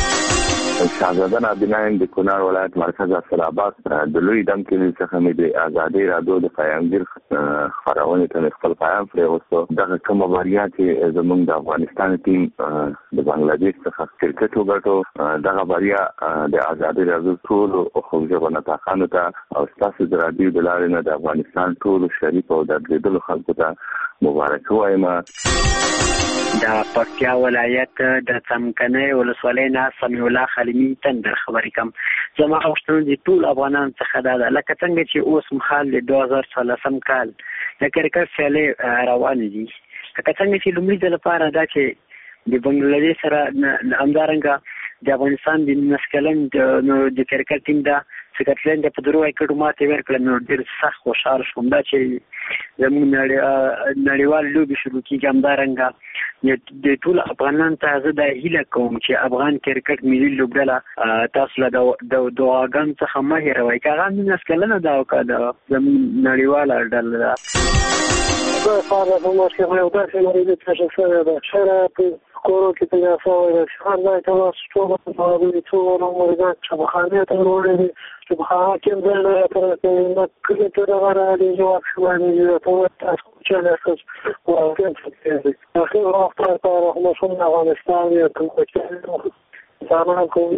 شهزاده نابینا یم د کونړ ولایت مرکز اسداباد د لوی دم کلي څخه مې د ازادۍ راډیو د پیامګیر خپرونې ته خپل پیام پرېوستو. دغه کومه بریا چې زموږ د افغانستان ټیم د بنګلادیش څخه کرکټ وګټو دغه بریا د ازادۍ راډیو ټولو خوږژبو نطاقانو ته او ستاسو د راډیو د لارې نه د افغانستان ټولو شریف او دردېدلو خلکو ته مبارک وایم. د پکتیا ولایت د څمکنۍ ولسوالۍ نه سمیع الله خلیمي تندر خبرې کوم. زما غوښتنه د ټول افغانانو څخه دا ده لکه څنګه چې اوس مهال د 2014 کال د کرکټ سیالۍ روانې دي لکه څنګه چې لومړي ځل لپاره دا چې د بنګلادیش سره همدارنګه د افغانستان د 19 کلن د کرکټ ټیم دا سکاټلند په 2 وکټو ماتې ورکړه. نو ډېر سخت خوشحال شوم دا چې زموږ نړیوال لوبې شروع کېږي. همدارنګه د ټول افغانانو ته زه دا هیله کوم چې افغان کرکټ ملي لوبډله تاسو له د دعاګانو څخه مه هېروئ که هغه 19 کلنه ده او که زموږ نړیواله ډله ده. زه فارغ په ماشین یو داسې مریضي کشف شوې ده شهره په کورو کې پیدا شوی ده چې هر ځای ته لاس ټول ټولو مریضان شبخانې ته وروړي دي شبخانه کې هم ځای نه راپرته نه کلي ته دغه راغلي جواب شوی دي ته تاسو چل اساس واقعا څه اخر وخت ته رحمت الله افغانستان یو کوم څه سامان کوي.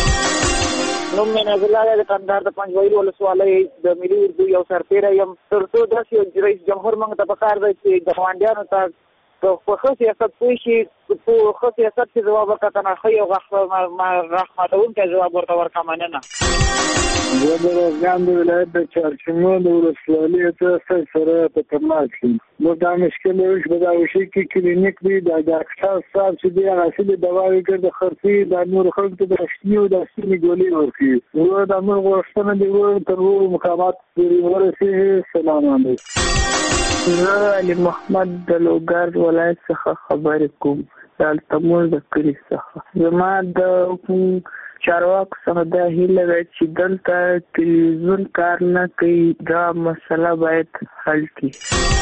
نوم مې نازل الله د کندهار د پنځوایي ولسوالۍ د ملي اردو یو سرتېری یم. تر څو داسې رئیس جمهور موږ ته پکار دی چې ګاونډیانو ته په ښه سیاست پوه شي په ښه سیاست کې ځواب ورکړه که نه ښه یو غاښماتونکی ځواب ورته ورکړه. مننه. زه د روزګان د ولایت د چارچینو د ولسوالۍ څخه سره په تماس یم. نو دا مشکل یو چې په دا وشي کې کلینیک دی د ډاکټر صاحب چې دی هغه اصلي دواوې ګرد خرڅي د نور خلکو ته د رښتینې او د اصلي ګولۍ ورکوي. نو دا موږ غوښتنه دی تر نورو مقامات پورې ورسېږي. سلام علیکم. زه علي محمد د لوګر ولایت څخه خبرې کوم دلته موږ د کلي څخه. زما د چارواکو څخه دا هیله ده چې دلته تلویزیون کار نه کوي دا مسله باید حل کړي.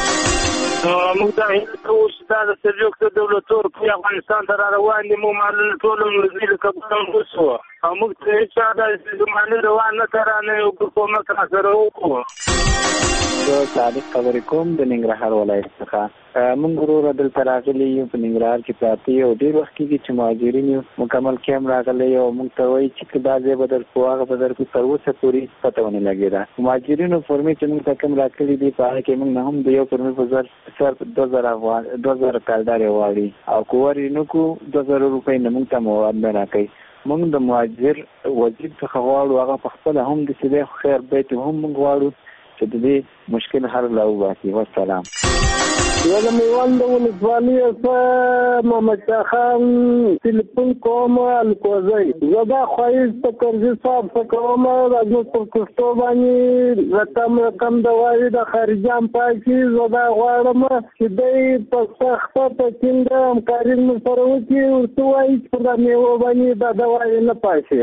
موږ دا هیله کوو چې دا د سرجوک د دولتور په افغانستان ته را روان دي موږ معلومه ټول انګلیسي د کبان وسوه او موږ ته هېڅ چا داسې زمانې روان نه ته رانه یو حکومت را سره وکړو. زه صادق خبرې کوم د ننګرهار ولایت څخه. موږ وروره دلته راغلي یو په ننګرهار کې پراته یو ډېر وخت کېږي چې مهاجرین یو مکمل کیمپ راغلی او موږ ته وایي چې دا ځای به درکړو هغه به درکړو تر اوسه پورې پته ونه لګېده. مهاجرینو فورمې چې موږ ته کوم راکړي دي په هغه کې موږ نه هم د یو فورمې په سر 2000 کالدار غواړي او که ور یې نه کړو 2000 روپۍ نه موږ ته مواد نه راکوي. موږ د مهاجر وزیر څخه غواړو هغه په خپله هم د سیدی خیر بیت هم موږ غواړو چې د دې مشکل حل راوباسي. والسلام. زه د میوند د ولسوالۍ په محمد شاه خان تلیفون کوم الکوزی. زه دا خواهش په کرزي صاحب څخه کوم زموږ په پښتو باندې رقم دوايي د خارجیان پاکي. زه دا غواړم چې دوی په سخته په ټینګه همکاري سره وکړي ورته وایي چې په دا میوه باندې دا دوايي نه پاشي.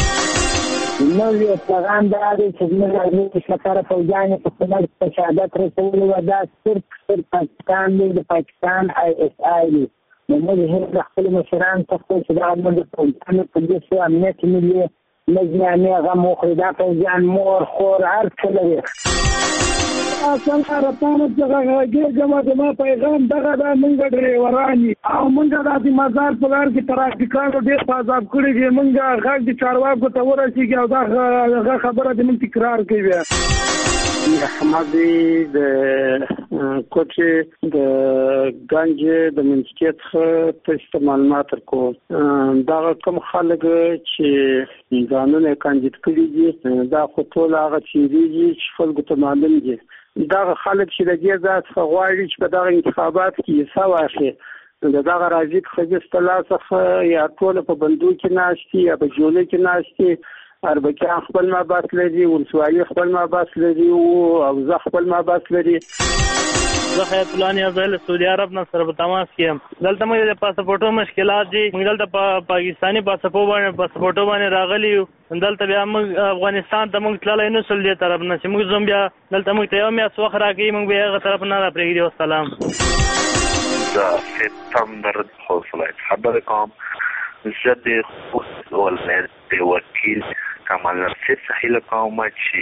نو یو پیغام دا دی چې زموږ د لپاره فوجیانو په خپل په شهادت رسولي وه دا صرف پاکستان دی د پاکستان ISI دی. نو موږ هېڅ د خپلو مشرانو څخه چې دا موږ د فوجیانو پولیسو امنیت ملي مجموعه غم وخدا پوجان مور خور هر څه لري څنګه راپانه څنګه ما پیغام دغه د منګ ډریورانی او منګ د مزار په لار کې ترافیکانو ډېر عذاب کړی دی منګ غږ د چارواکو ته ورسیږي او دا خبره د من تکرار کوي احمد د کوچه د گنج د منسکیت څخه معلومات ورکو دا کوم خلک چې ځانونه کاندید کړي دي دا خو ټول هغه چې دي چې خلکو ته معلوم دي دا خلک چې د دې ذات غواړي چې په دغه انتخابات کې حصہ واخلي دغه راځي خځه ستلاسه یا ټول په بندو کې ناشتي یا په جوړه کې ناشتي اربکیان خپل ماباس لري ولسوالي خپل ماباس لري او زه خپل ماباس لري زه حیات الله نیازل سعودي عرب نه سره په تماس کې دلته موږ د پاسپورتو مشکلات دي موږ دلته پاکستاني پاسپورتو باندې راغلي دلته بیا موږ افغانستان ته موږ تللی نه سول دي طرف نه چې موږ زم بیا دلته موږ ته یو میاشت وخت راکړي موږ بیا هغه طرف نه راپرېږدي والسلام زه ستمبر حوصله خبره کوم زه د ولایت وکیل کمال نصیر صحیح کوم چې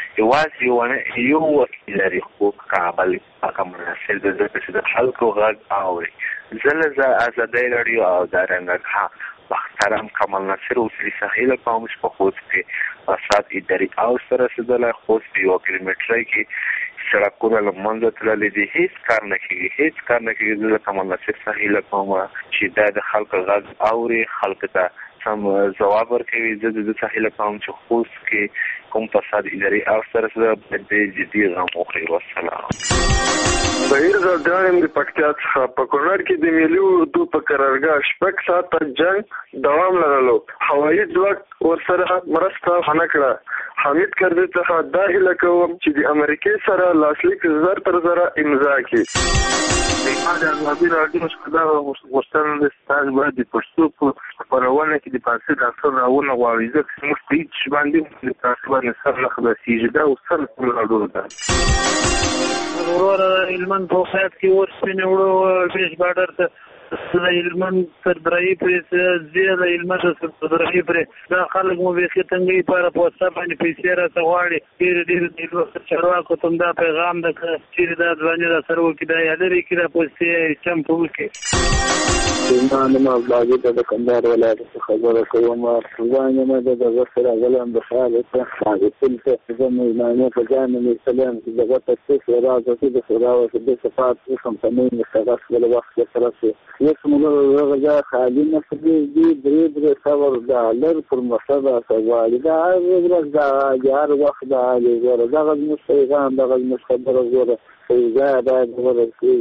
یوازې یو وکیل لري خو کابل کمال نصیر د خلکو غږ اوري زه ازادي لري او دا رنګه محترم کمال نصیر وکیل صحیح کوم چې په خوست کې فساد اداري او سره سره خوست یو کیلومتر کې سړکونه لمنځه تللي دي هیڅ کار نه کیږي د کمال نصیر صحیح کوم چې د خلکو غږ اوري خلکو ته سم جواب ورکوي زه د صحیح کوم چې خوست کې کوم فساد اداري او سره د جدي غم اخلي والسلام بهیر زردانم د پکتیا څخه په کونړ کې د ملي اردو په قرارګاه شپږ ساعته جنگ دوام لرلو هوایي ځواک ورسره مرسته ونه کړه حمید کرزي څخه دا هیله کوم چې د امریکای سره لاسلیک زر تر زره امضا کړي د ازادي راډیو څخه دا غوښتنه ده چې باید د پښتو په خپرونه کې د فارسي د اثر راونه غواړي ځکه موږ په هیڅ باندې د فارسي باندې سر نه خلاصېږي دا اوس سر راډیو ده ورور علمن په خیات کې ورسپینې وړو بیش باډر ته علمن سردرایي پرې زیاده علمن سردرایي پرې دا خلک مو بیخي تنګي لپاره په واتساپ باندې پیسې راته غواړي ډېر د چارواکو ته دا پیغام ده چې دا ځواني را سره وکړي دا یاد لري چې دا پیسې چمپ وکړي ما باندې د کندهار ولایت څخه خبره کوم ځان ما د سره غلم د خالد څخه څه زموږ نه په ځان مې سلام چې دغه تاسو راځي د سراو د صفات کوم تمام مستغرق ول وخت سره یسمو غزا خالي نفسي دي درې څور ډالر پر مسابقه سوالي دا ورځ هر وخت دا لږه دغه مستغرق دغه مستقبل غوړه دا ورته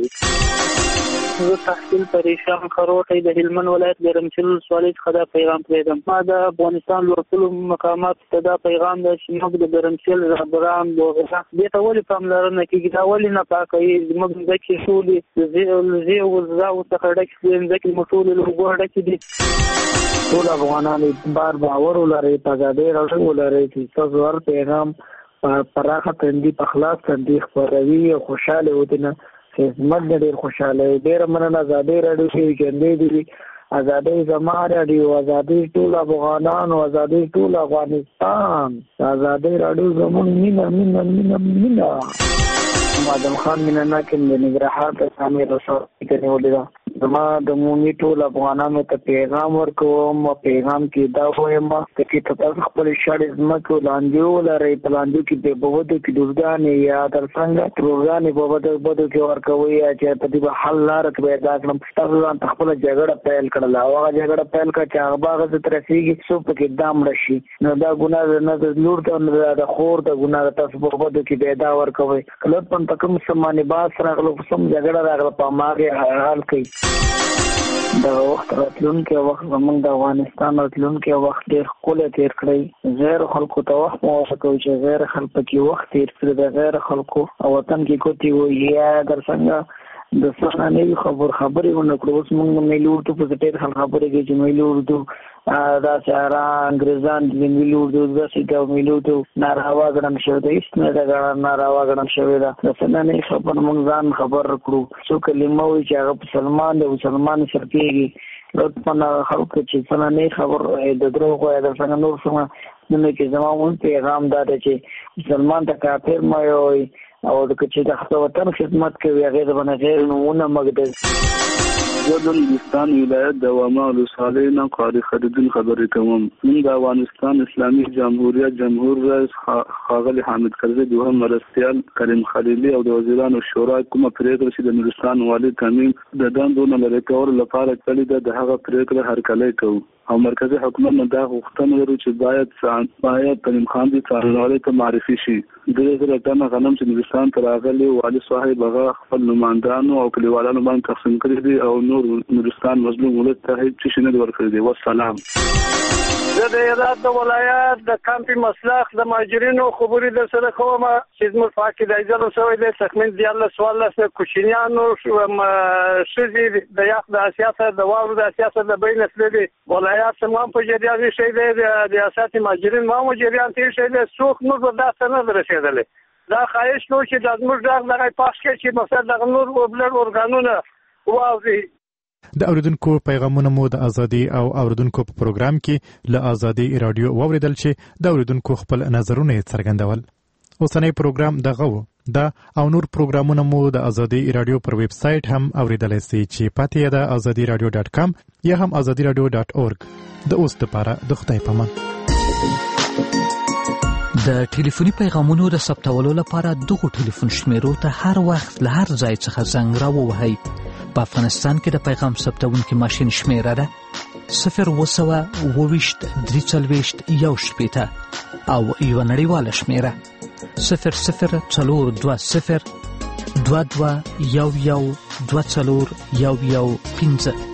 زه تحصیل پریشان خروټی د هلمند ولایت د رمچل ولسوالۍ څخه دا پیغام پرېږدم ما د افغانستان لوړپوړو مقاماتو ته دا پیغام ده چې موږ د رمچل رهبران دې ته ولې پاملرنه کېږي دا ولې نه پاکوي زموږ ځمکې ټولې زه او زاو څخه ډکې دي ځمکې مو ټولې له اوبو ډکې دي ټول افغانان اعتبار باور ولرئ په ازادۍ راډیو ولرئ چې ستاسو هر پیغام پراخه تندي په خلاص تندي خپروي او خوشحاله ودینه خدمت ډېر خوشاله ډېر مننه ازادي راډیو کې ویډیو دي ازادي زما راډیو ازادي ټول افغانان او ازادي ټول افغانستان ازادي راډیو زموږ مینا مادام خان مینا کې د نګرهار د سامي رسول کې ولې زما د مومي ټول افغانانو ته پیغام ورکوم پیغام کې دا وایم چې تاسو خپل شړې زمکو لاندې ولرئ په لاندې کې د بوودو کې دوزګانې یا در څنګه تروګانې بوودو کې ورکوي چې په دې حل لار کې پیدا کړم تاسو ځان خپل جګړه پیل کړل او هغه جګړه پیل کړ چې هغه باغ ته ترسيږي څو په کې دام راشي نو دا ګناه نه د لور ته نه د خور د ګناه تاسو بوودو کې پیدا ورکوي کله په تکم سمانه باس راغلو سم جګړه راغله په ماګه حل کوي دا وخت راتلونکي وخت زمونږ د افغانستان راتلونکي وخت ډېر ښکلی تېر کړی غیر خلکو ته وخت موافقه کوي چې غیر خلکو کې وخت تېر کړي د غیر خلکو او وطن کې کوتي وي یا در څنګه د څنګه نوي خبرې ونه کړو اوس موږ ملي اردو په ډېر خبرې کې چې ملي اردو دا سره انګریزان د ملي اردو د سیټو ملي اردو ناروا ګڼل شوی دی هیڅ نه دا ناروا ګڼل شوی دا څنګه نه خبر موږ ځان خبر کړو څو کلمه وي چې هغه مسلمان دی مسلمان سره کېږي لطفا خلک چې فلاني خبر د دروغ یا د څنګه نور څه نه کې زموږ پیغام دا دی چې مسلمان ته کافر مې وي او د چې د خپل وطن خدمت کوي هغه باندې غیر نمونه مقدس زه د نورستان ولایت د واما ولسوالۍ نه قاری خریدون خبرې کوم. من د افغانستان اسلامي جمهوریت جمهور رئیس ښاغلي حامد کرزي دوهم مرستیال کریم خلیلي او د وزیرانو شورا کومه پریکړه چې د نورستان والي تمیم د دندو نه لرې کولو لپاره کړې ده د هغه پریکړه هرکلی کوو او مرکزی حکومت نه دا غوښتنه لرو چې باید کریم خان دې څارنوالۍ ته معرفي شي. 3000 ټنه غنم چې نورستان ته راغلي والي صاحب هغه خپل نمائندانو او کلیوالانو باندې تقسیم کړي دي او نور نورستان مظلوم ولایت ته هیڅ شي نه ورکړي دي. والسلام. زه د هرات د ولایت د کمپي مسلخ د مهاجرینو خبرې در سره کوم چې زموږ په کې د ایجاد شوی د تخمین 14 کوچنیانو ښځې د یخ د سیاست د واورو د سیاست د بین نسلي ولایت تمام په جریان شي د ریاست مهاجرین ما جریان تیر شي د سوق نور د داسه نه رسیدل. دا خواهش نو چې د زموږ دغه پاش کې چې مثلا د نور وبلر اورګانونه واوي. د اوریدونکو پیغامونه مو د ازادي او اوریدونکو په پروګرام کې له ازادي رادیو واوریدل چې د اوریدونکو خپل نظرونه څرګندول. اوسنۍ پروګرام دغه و. دا او نور پروګرامونه مو د ازادي رادیو پر ویب سټ هم اوریدلای شئ چې پاتې ده azadiradio.com یا هم azadiradio.org. د اوس لپاره د خدای پامان. د ټلیفوني پیغامونو د ثبتولو لپاره دغه ټلیفون شمیرو ته هر وخت له هر ځای څخه زنګ راووهئ. په افغانستان کې د پیغام ثبتونکي ماشین شمیره ده 020 340 او یو نړیواله شمیره 00 420 22 11 24 15.